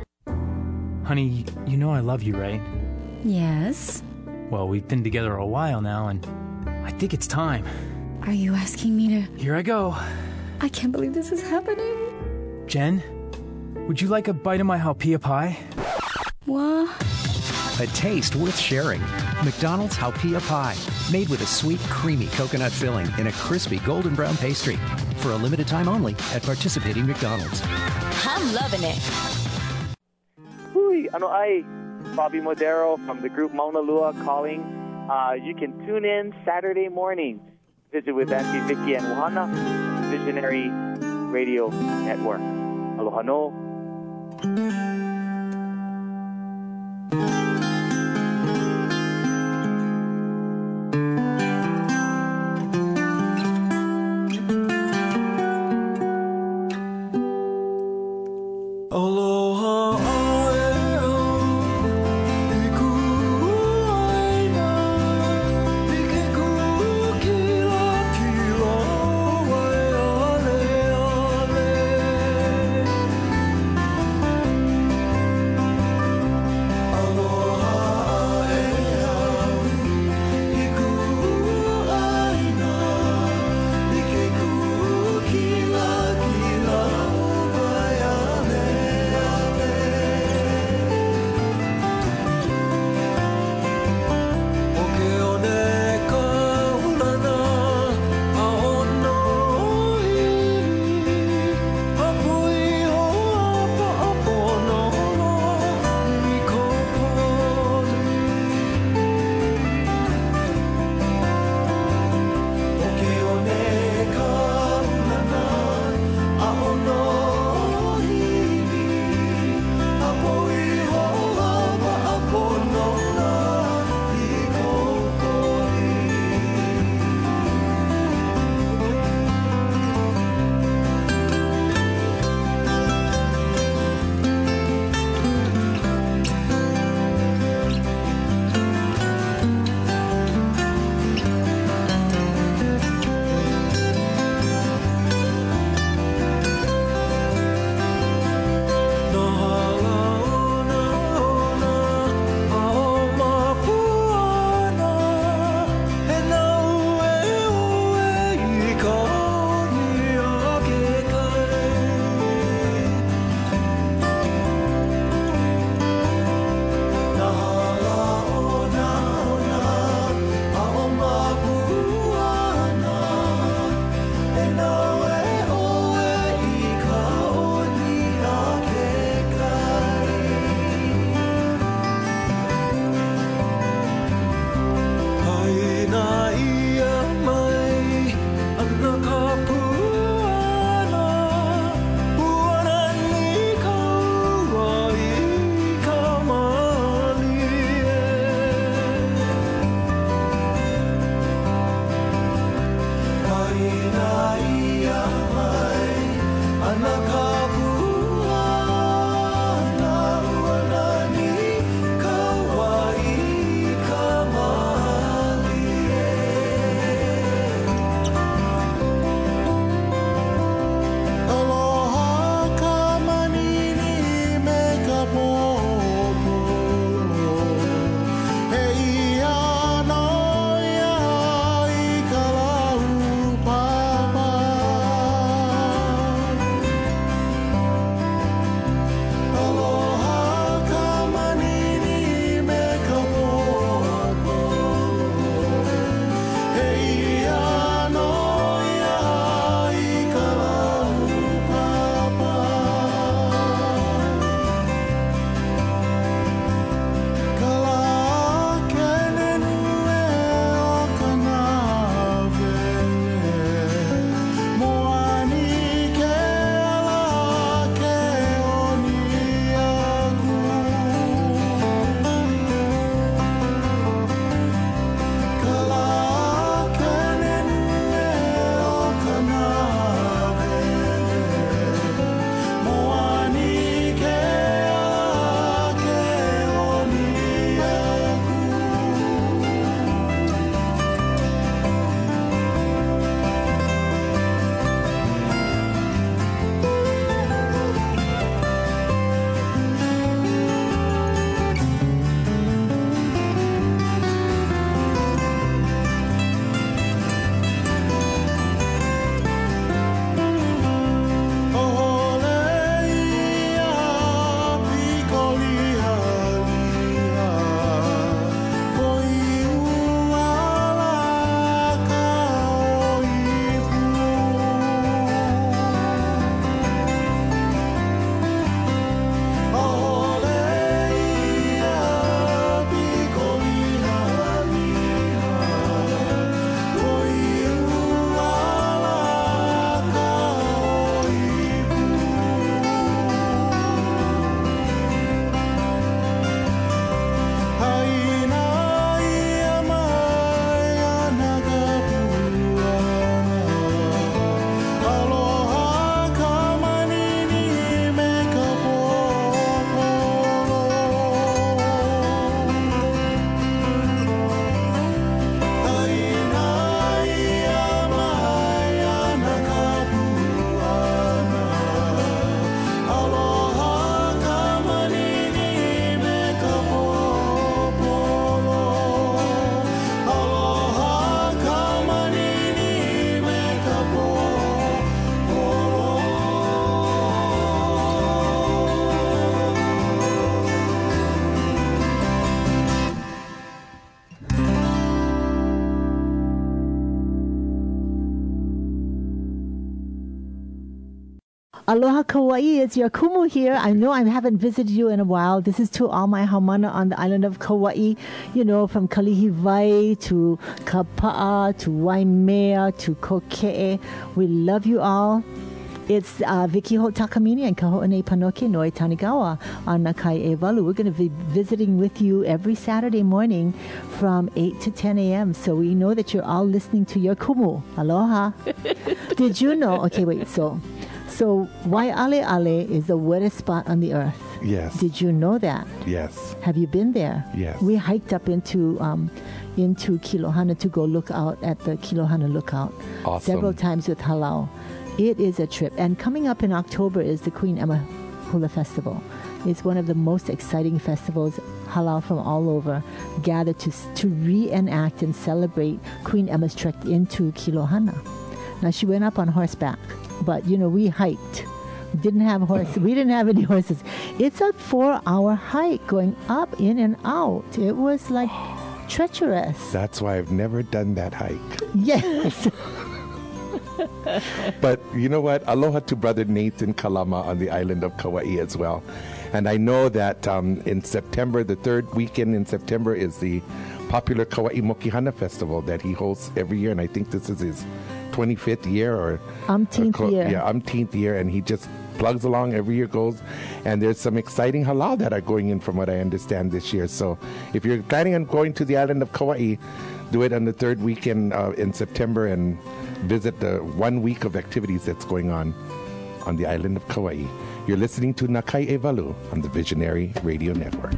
Honey, you know I love you, right? Yes. Well, we've been together a while now, and I think it's time. Are you asking me to... Here I go. I can't believe this is happening. Jen, would you like a bite of my Haupia pie? What? A taste worth sharing. McDonald's Haupia Pie. Made with a sweet, creamy coconut filling in a crispy golden brown pastry. For a limited time only at participating McDonald's. I'm loving it. Hui, ano ai? Bobby Modero from the group Mauna Lua calling. You can tune in Saturday morning. Visit with Auntie Vicky and Wahana, Visionary Radio Network. Aloha no. Aloha Kauai, it's your kumu here. I know I haven't visited you in a while. This is to all my haumana on the island of Kauai, you know, from Kalihivai to Kapa'a to Waimea to Koke'e. We love you all. It's Vicky Holt Takamini and Kaho'one Panoke Noi Tanigawa on Nakai Ewalu. We're going to be visiting with you every Saturday morning from 8 to 10 a.m. So we know that you're all listening to your kumu. Aloha. Did you know? Okay, wait. So Waialeale is the wettest spot on the earth. Yes. Did you know that? Yes. Have you been there? Yes. We hiked up into Kilohana to go look out at the Kilohana Lookout. Awesome. Several times with Halau. It is a trip. And coming up in October is the Queen Emma Hula Festival. It's one of the most exciting festivals. Halau from all over gather to reenact and celebrate Queen Emma's trek into Kilohana. Now, she went up on horseback, but, you know, we hiked. We didn't have any horses. It's a 4-hour hike going up, in and out. It was like treacherous. That's why I've never done that hike. Yes. But you know what? Aloha to Brother Nathan Kalama on the island of Kauai as well. And I know that in September, the third weekend in September is the popular Kauai Mokihana Festival that he hosts every year. And I think this is his 25th year or umpteenth year. Yeah, umpteenth year. And he just plugs along, every year goes. And there's some exciting halau that are going in from what I understand this year. So if you're planning on going to the island of Kauai, do it on the third weekend in September and visit the 1 week of activities that's going on the island of Kauai. You're listening to Nakai Ewalu on the Visionary Radio Network.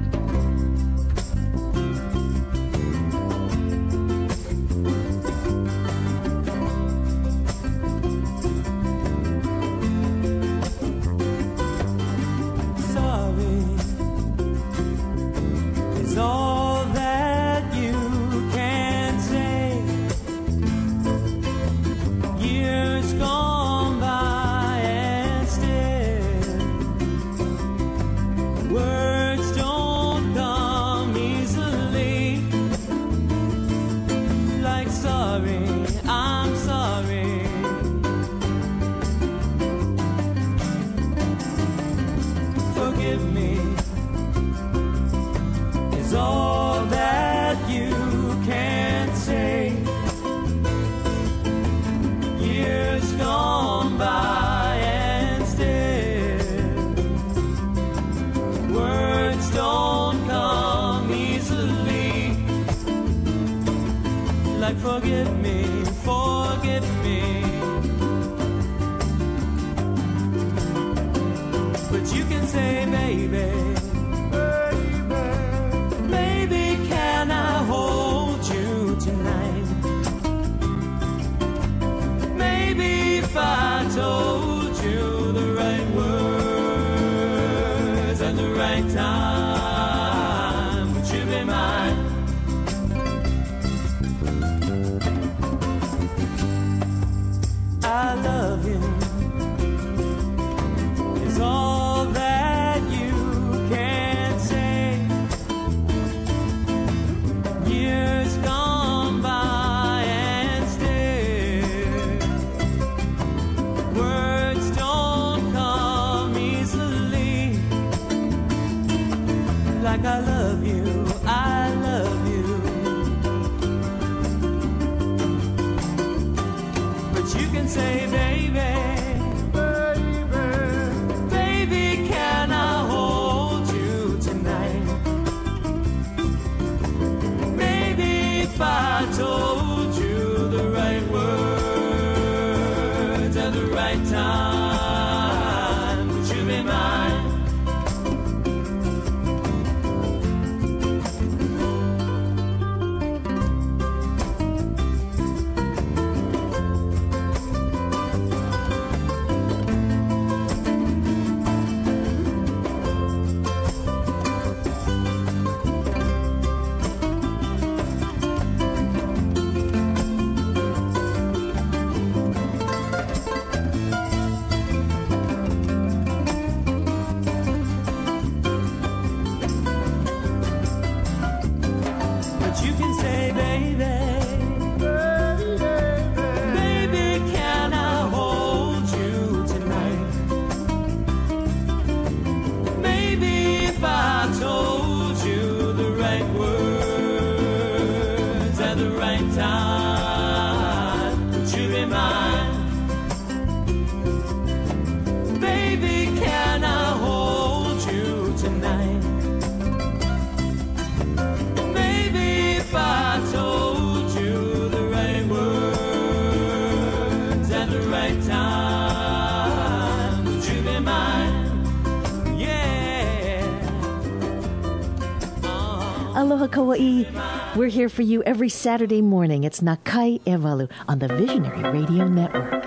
at the right time. Would you be mine? Baby, can I hold you tonight? Maybe if I told you the right words at the right time, would you be mine? Yeah. Aloha Kauai. We're here for you every Saturday morning. It's Nakai Evalu on the Visionary Radio Network.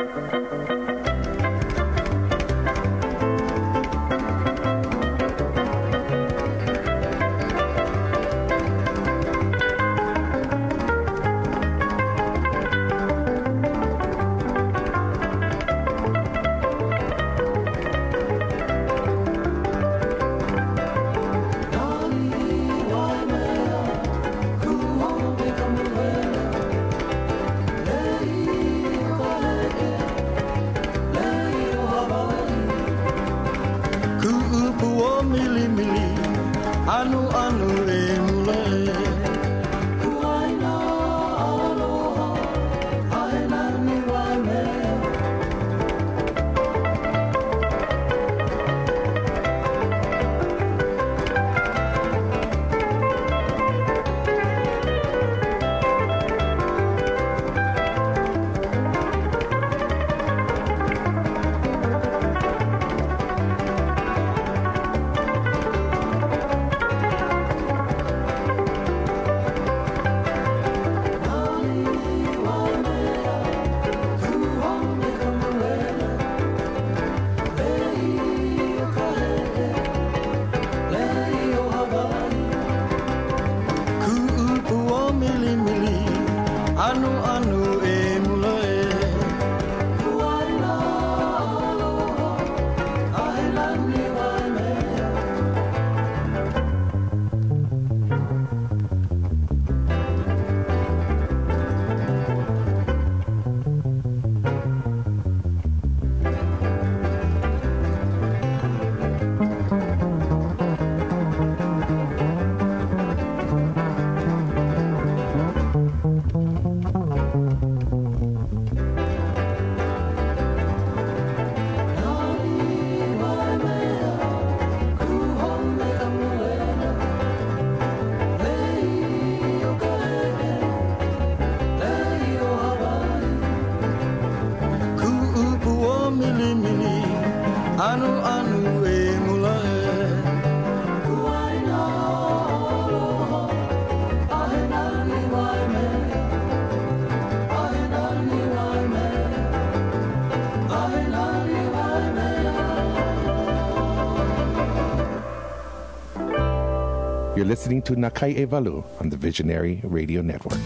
You're listening to Nakai Evalu on the Visionary Radio Network.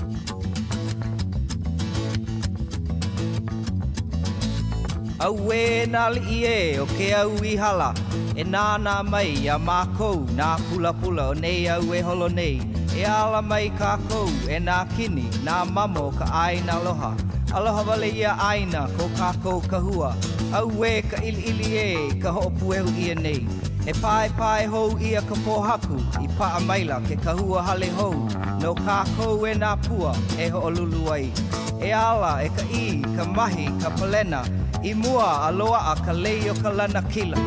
Aue nā li e o ke au I hala e nāna mai a mākou nā pula pula o nei au e holo nei e ala mai kākou e nā kini nā mamo ka aina aloha aloha wale ia aina ko kākou kahua aue ka ili e ka hoʻopuehu ia nei e pai hou ia ka pohaku I paa maila ke kahua hale hou no kākou e nā pua e hoʻolulu ai e ala e ka I ka mahi ka palena I mua aloa a ka lei o ka lana kila.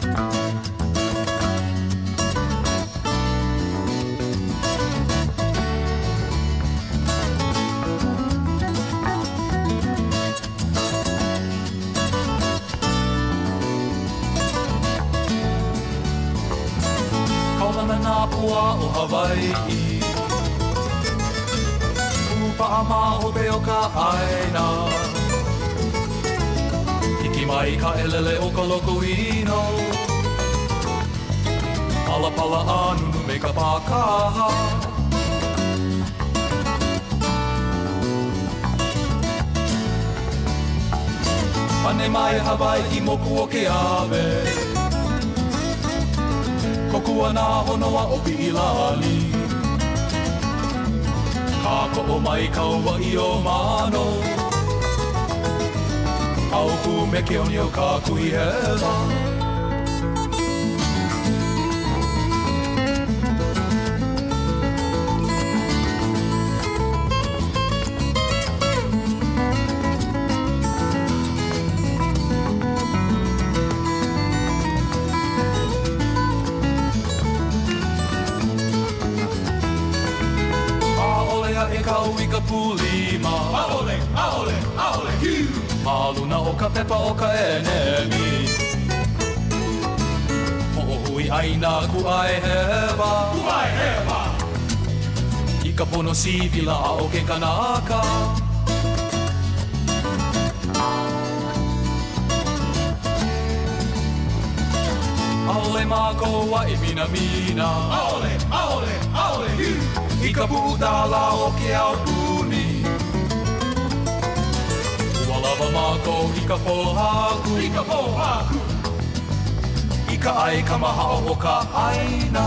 Kaulana nā pua o Hawaii Upa a mahope o ka aina Mai ka elele o ka loko ino Pala pala anu me ka pākaha Pane mai Hawaii I moku o ke awe Kokua nā honoa o Pi'ilani Ka ko'o mai kaua I o mano Auku me ke oni o ka kui hela e kau I ka pulima Aole, aole, aole, hiu Maluna o ka pepa o ka enemi Ho'ohui aina ku ai hewa Ku ai hewa I ka pono sivila a o ke kanaka Aole mākou a I mina mina Aole, aole, aole, hiu I ka pūtala o ke au puni Ualawa mākou I ka pōhaku I ka pōhaku I ka ai ka maha o ka aina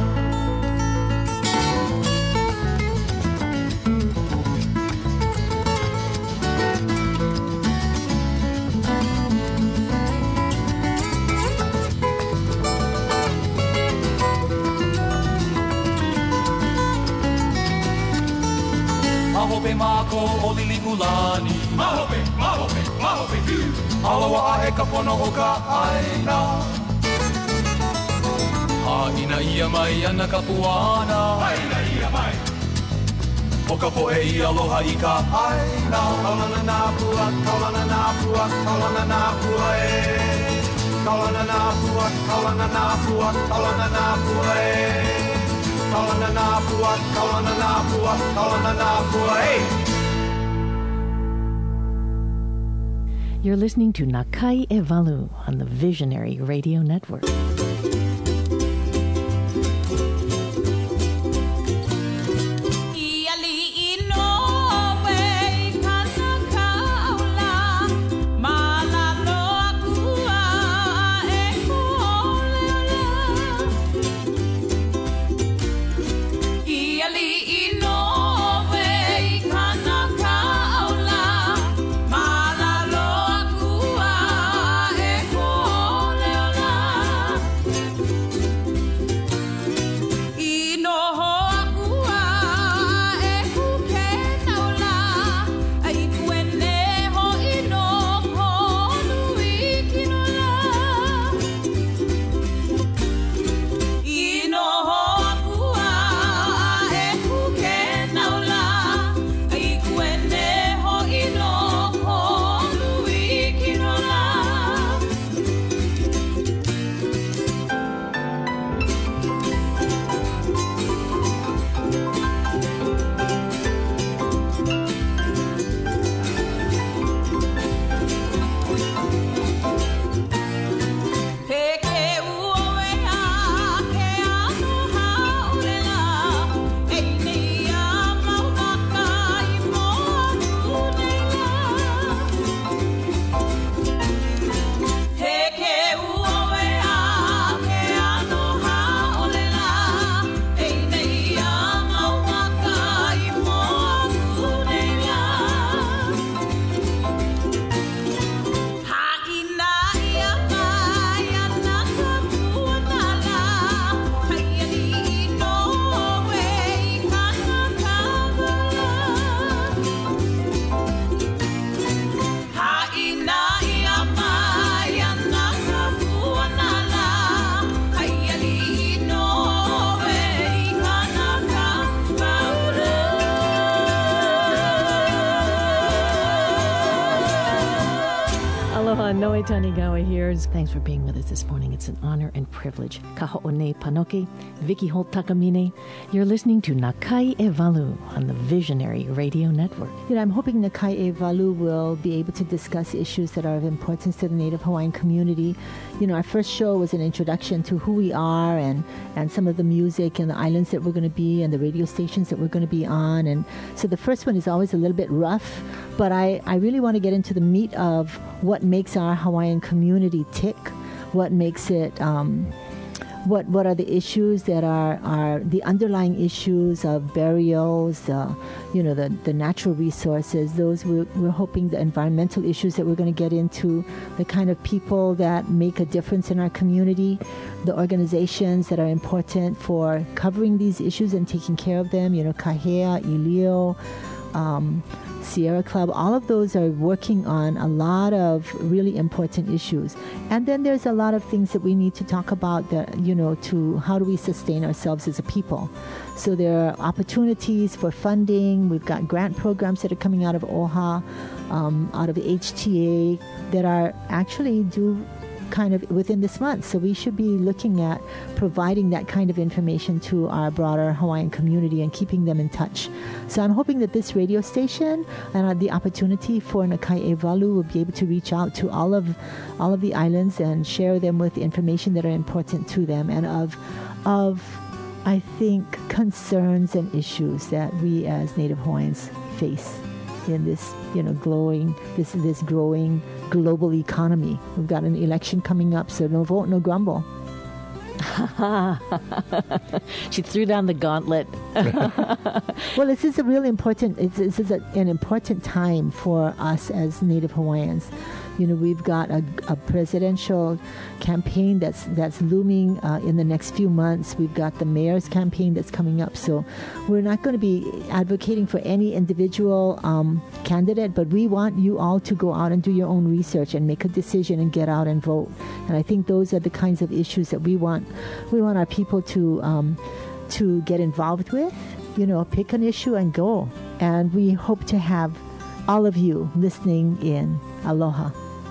Mahope mākou o lili ulani Mahope, mahope, mahope, hiu Alawa a e ka pono o ka aina Haina ia mai ana ka puana Haina ia mai O ka poe I aloha I ka aina Kaulana nā pua, kaulana nā pua, kaulana nā pua e Kaulana nā pua, kaulana nā pua, kaulana nā pua e Kaulana nā pua, kaulana nā pua, kaulana nā pua e You're listening to Nakai Evalu on the Visionary Radio Network. Noe Tanigawa here. Thanks for being with us this morning. It's an honor and privilege. Ka ho'one Panoke, Vicky Holt Takamine. You're listening to Nakai Evalu on the Visionary Radio Network. I'm hoping Nakai Evalu will be able to discuss issues that are of importance to the Native Hawaiian community. Our first show was an introduction to who we are and some of the music and the islands that we're going to be and the radio stations that we're going to be on. And so the first one is always a little bit rough, but I really want to get into the meat of what makes our Hawaiian community tick, what makes it, what are the issues that are the underlying issues of burials, the natural resources, those we're hoping the environmental issues that we're going to get into, the kind of people that make a difference in our community, the organizations that are important for covering these issues and taking care of them, Kahea, Ilio, Sierra Club, all of those are working on a lot of really important issues. And then there's a lot of things that we need to talk about that, to how do we sustain ourselves as a people. So there are opportunities for funding. We've got grant programs that are coming out of OHA, out of HTA, that are actually due kind of within this month. So we should be looking at providing that kind of information to our broader Hawaiian community and keeping them in touch. So I'm hoping that this radio station and the opportunity for Nakai Evalu will be able to reach out to all of the islands and share them with information that are important to them and of I think concerns and issues that we as Native Hawaiians face in this, growing global economy. We've got an election coming up, so no vote, no grumble. She threw down the gauntlet. Well, this is a really important. This is an important time for us as Native Hawaiians. We've got a presidential campaign that's looming in the next few months. We've got the mayor's campaign that's coming up. So we're not going to be advocating for any individual candidate, but we want you all to go out and do your own research and make a decision and get out and vote. And I think those are the kinds of issues that we want our people to get involved with. Pick an issue and go. And we hope to have all of you listening in. Aloha.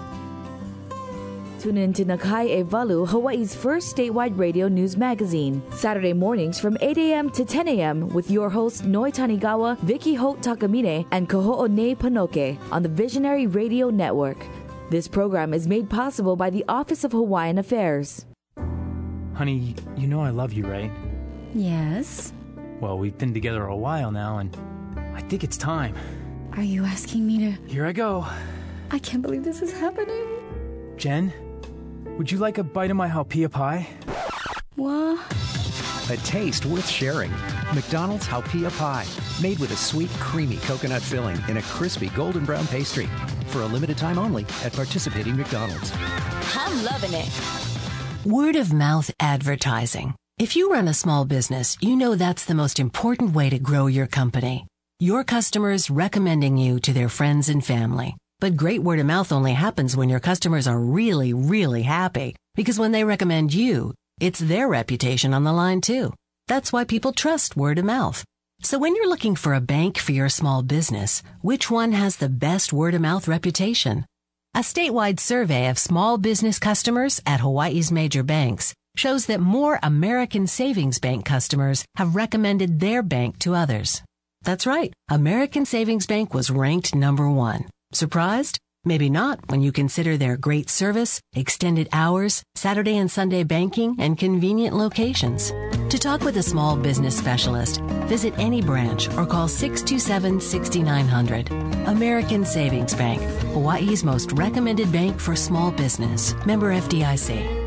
Tune in to Nakai Evalu, Hawaii's first statewide radio news magazine, Saturday mornings from 8 a.m. to 10 a.m. with your hosts Noi Tanigawa, Vicky Holt Takamine, and Kaho'onei Panoke on the Visionary Radio Network. This program is made possible by the Office of Hawaiian Affairs. Honey, you know I love you, right? Yes. Well, we've been together a while now, and I think it's time. Are you asking me to... Here I go. I can't believe this is happening. Jen, would you like a bite of my haupia pie? What? A taste worth sharing. McDonald's Haupia Pie. Made with a sweet, creamy coconut filling in a crispy golden brown pastry. For a limited time only at participating McDonald's. I'm loving it. Word of mouth advertising. If you run a small business, you know that's the most important way to grow your company. Your customers recommending you to their friends and family. But great word of mouth only happens when your customers are really, really happy. Because when they recommend you, it's their reputation on the line too. That's why people trust word of mouth. So when you're looking for a bank for your small business, which one has the best word of mouth reputation? A statewide survey of small business customers at Hawaii's major banks shows that more American Savings Bank customers have recommended their bank to others. That's right. American Savings Bank was ranked number 1. Surprised? Maybe not when you consider their great service, extended hours, Saturday and Sunday banking, and convenient locations. To talk with a small business specialist, visit any branch or call 627-6900. American Savings Bank, Hawaii's most recommended bank for small business. Member FDIC.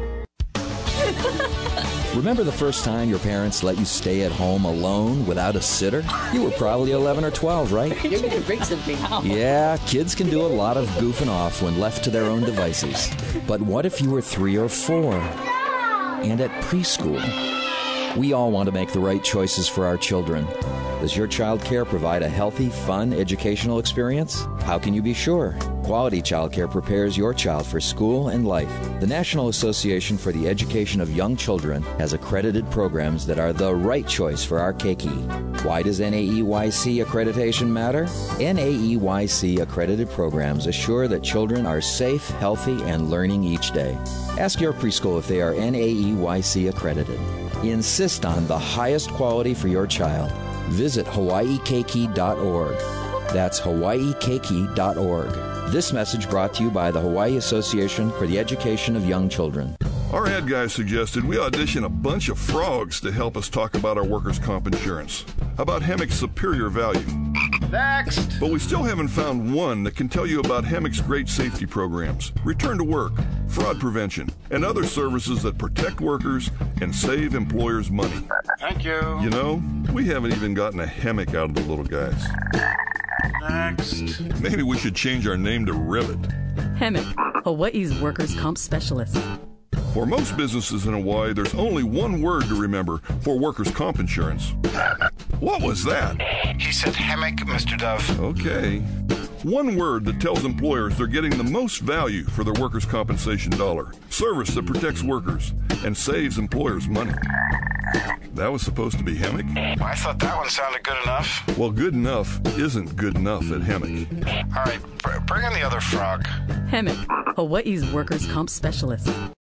Remember the first time your parents let you stay at home alone without a sitter? You were probably 11 or 12, right? You're going to bring something out. Yeah, kids can do a lot of goofing off when left to their own devices. But what if you were 3 or 4 and at preschool? We all want to make the right choices for our children. Does your child care provide a healthy, fun, educational experience? How can you be sure? Quality Childcare prepares your child for school and life. The National Association for the Education of Young Children has accredited programs that are the right choice for our keiki. Why does NAEYC accreditation matter? NAEYC accredited programs assure that children are safe, healthy, and learning each day. Ask your preschool if they are NAEYC accredited. Insist on the highest quality for your child. Visit hawaiikeiki.org. That's hawaiikeiki.org. This message brought to you by the Hawaii Association for the Education of Young Children. Our ad guy suggested we audition a bunch of frogs to help us talk about our workers' comp insurance, about HEMIC's superior value. Next! But we still haven't found one that can tell you about HEMIC's great safety programs, return to work, fraud prevention, and other services that protect workers and save employers money. Thank you. You know, we haven't even gotten a HEMIC out of the little guys. Next. Maybe we should change our name to Ribbit. HEMIC, Hawaii's workers' comp specialist. For most businesses in Hawaii, there's only one word to remember for workers' comp insurance. What was that? He said hammock, Mr. Dove. Okay. One word that tells employers they're getting the most value for their workers' compensation dollar. Service that protects workers and saves employers money. That was supposed to be hammock? I thought that one sounded good enough. Well, good enough isn't good enough at hammock. All right, bring in the other frog. Hammock, Hawaii's workers' comp specialist.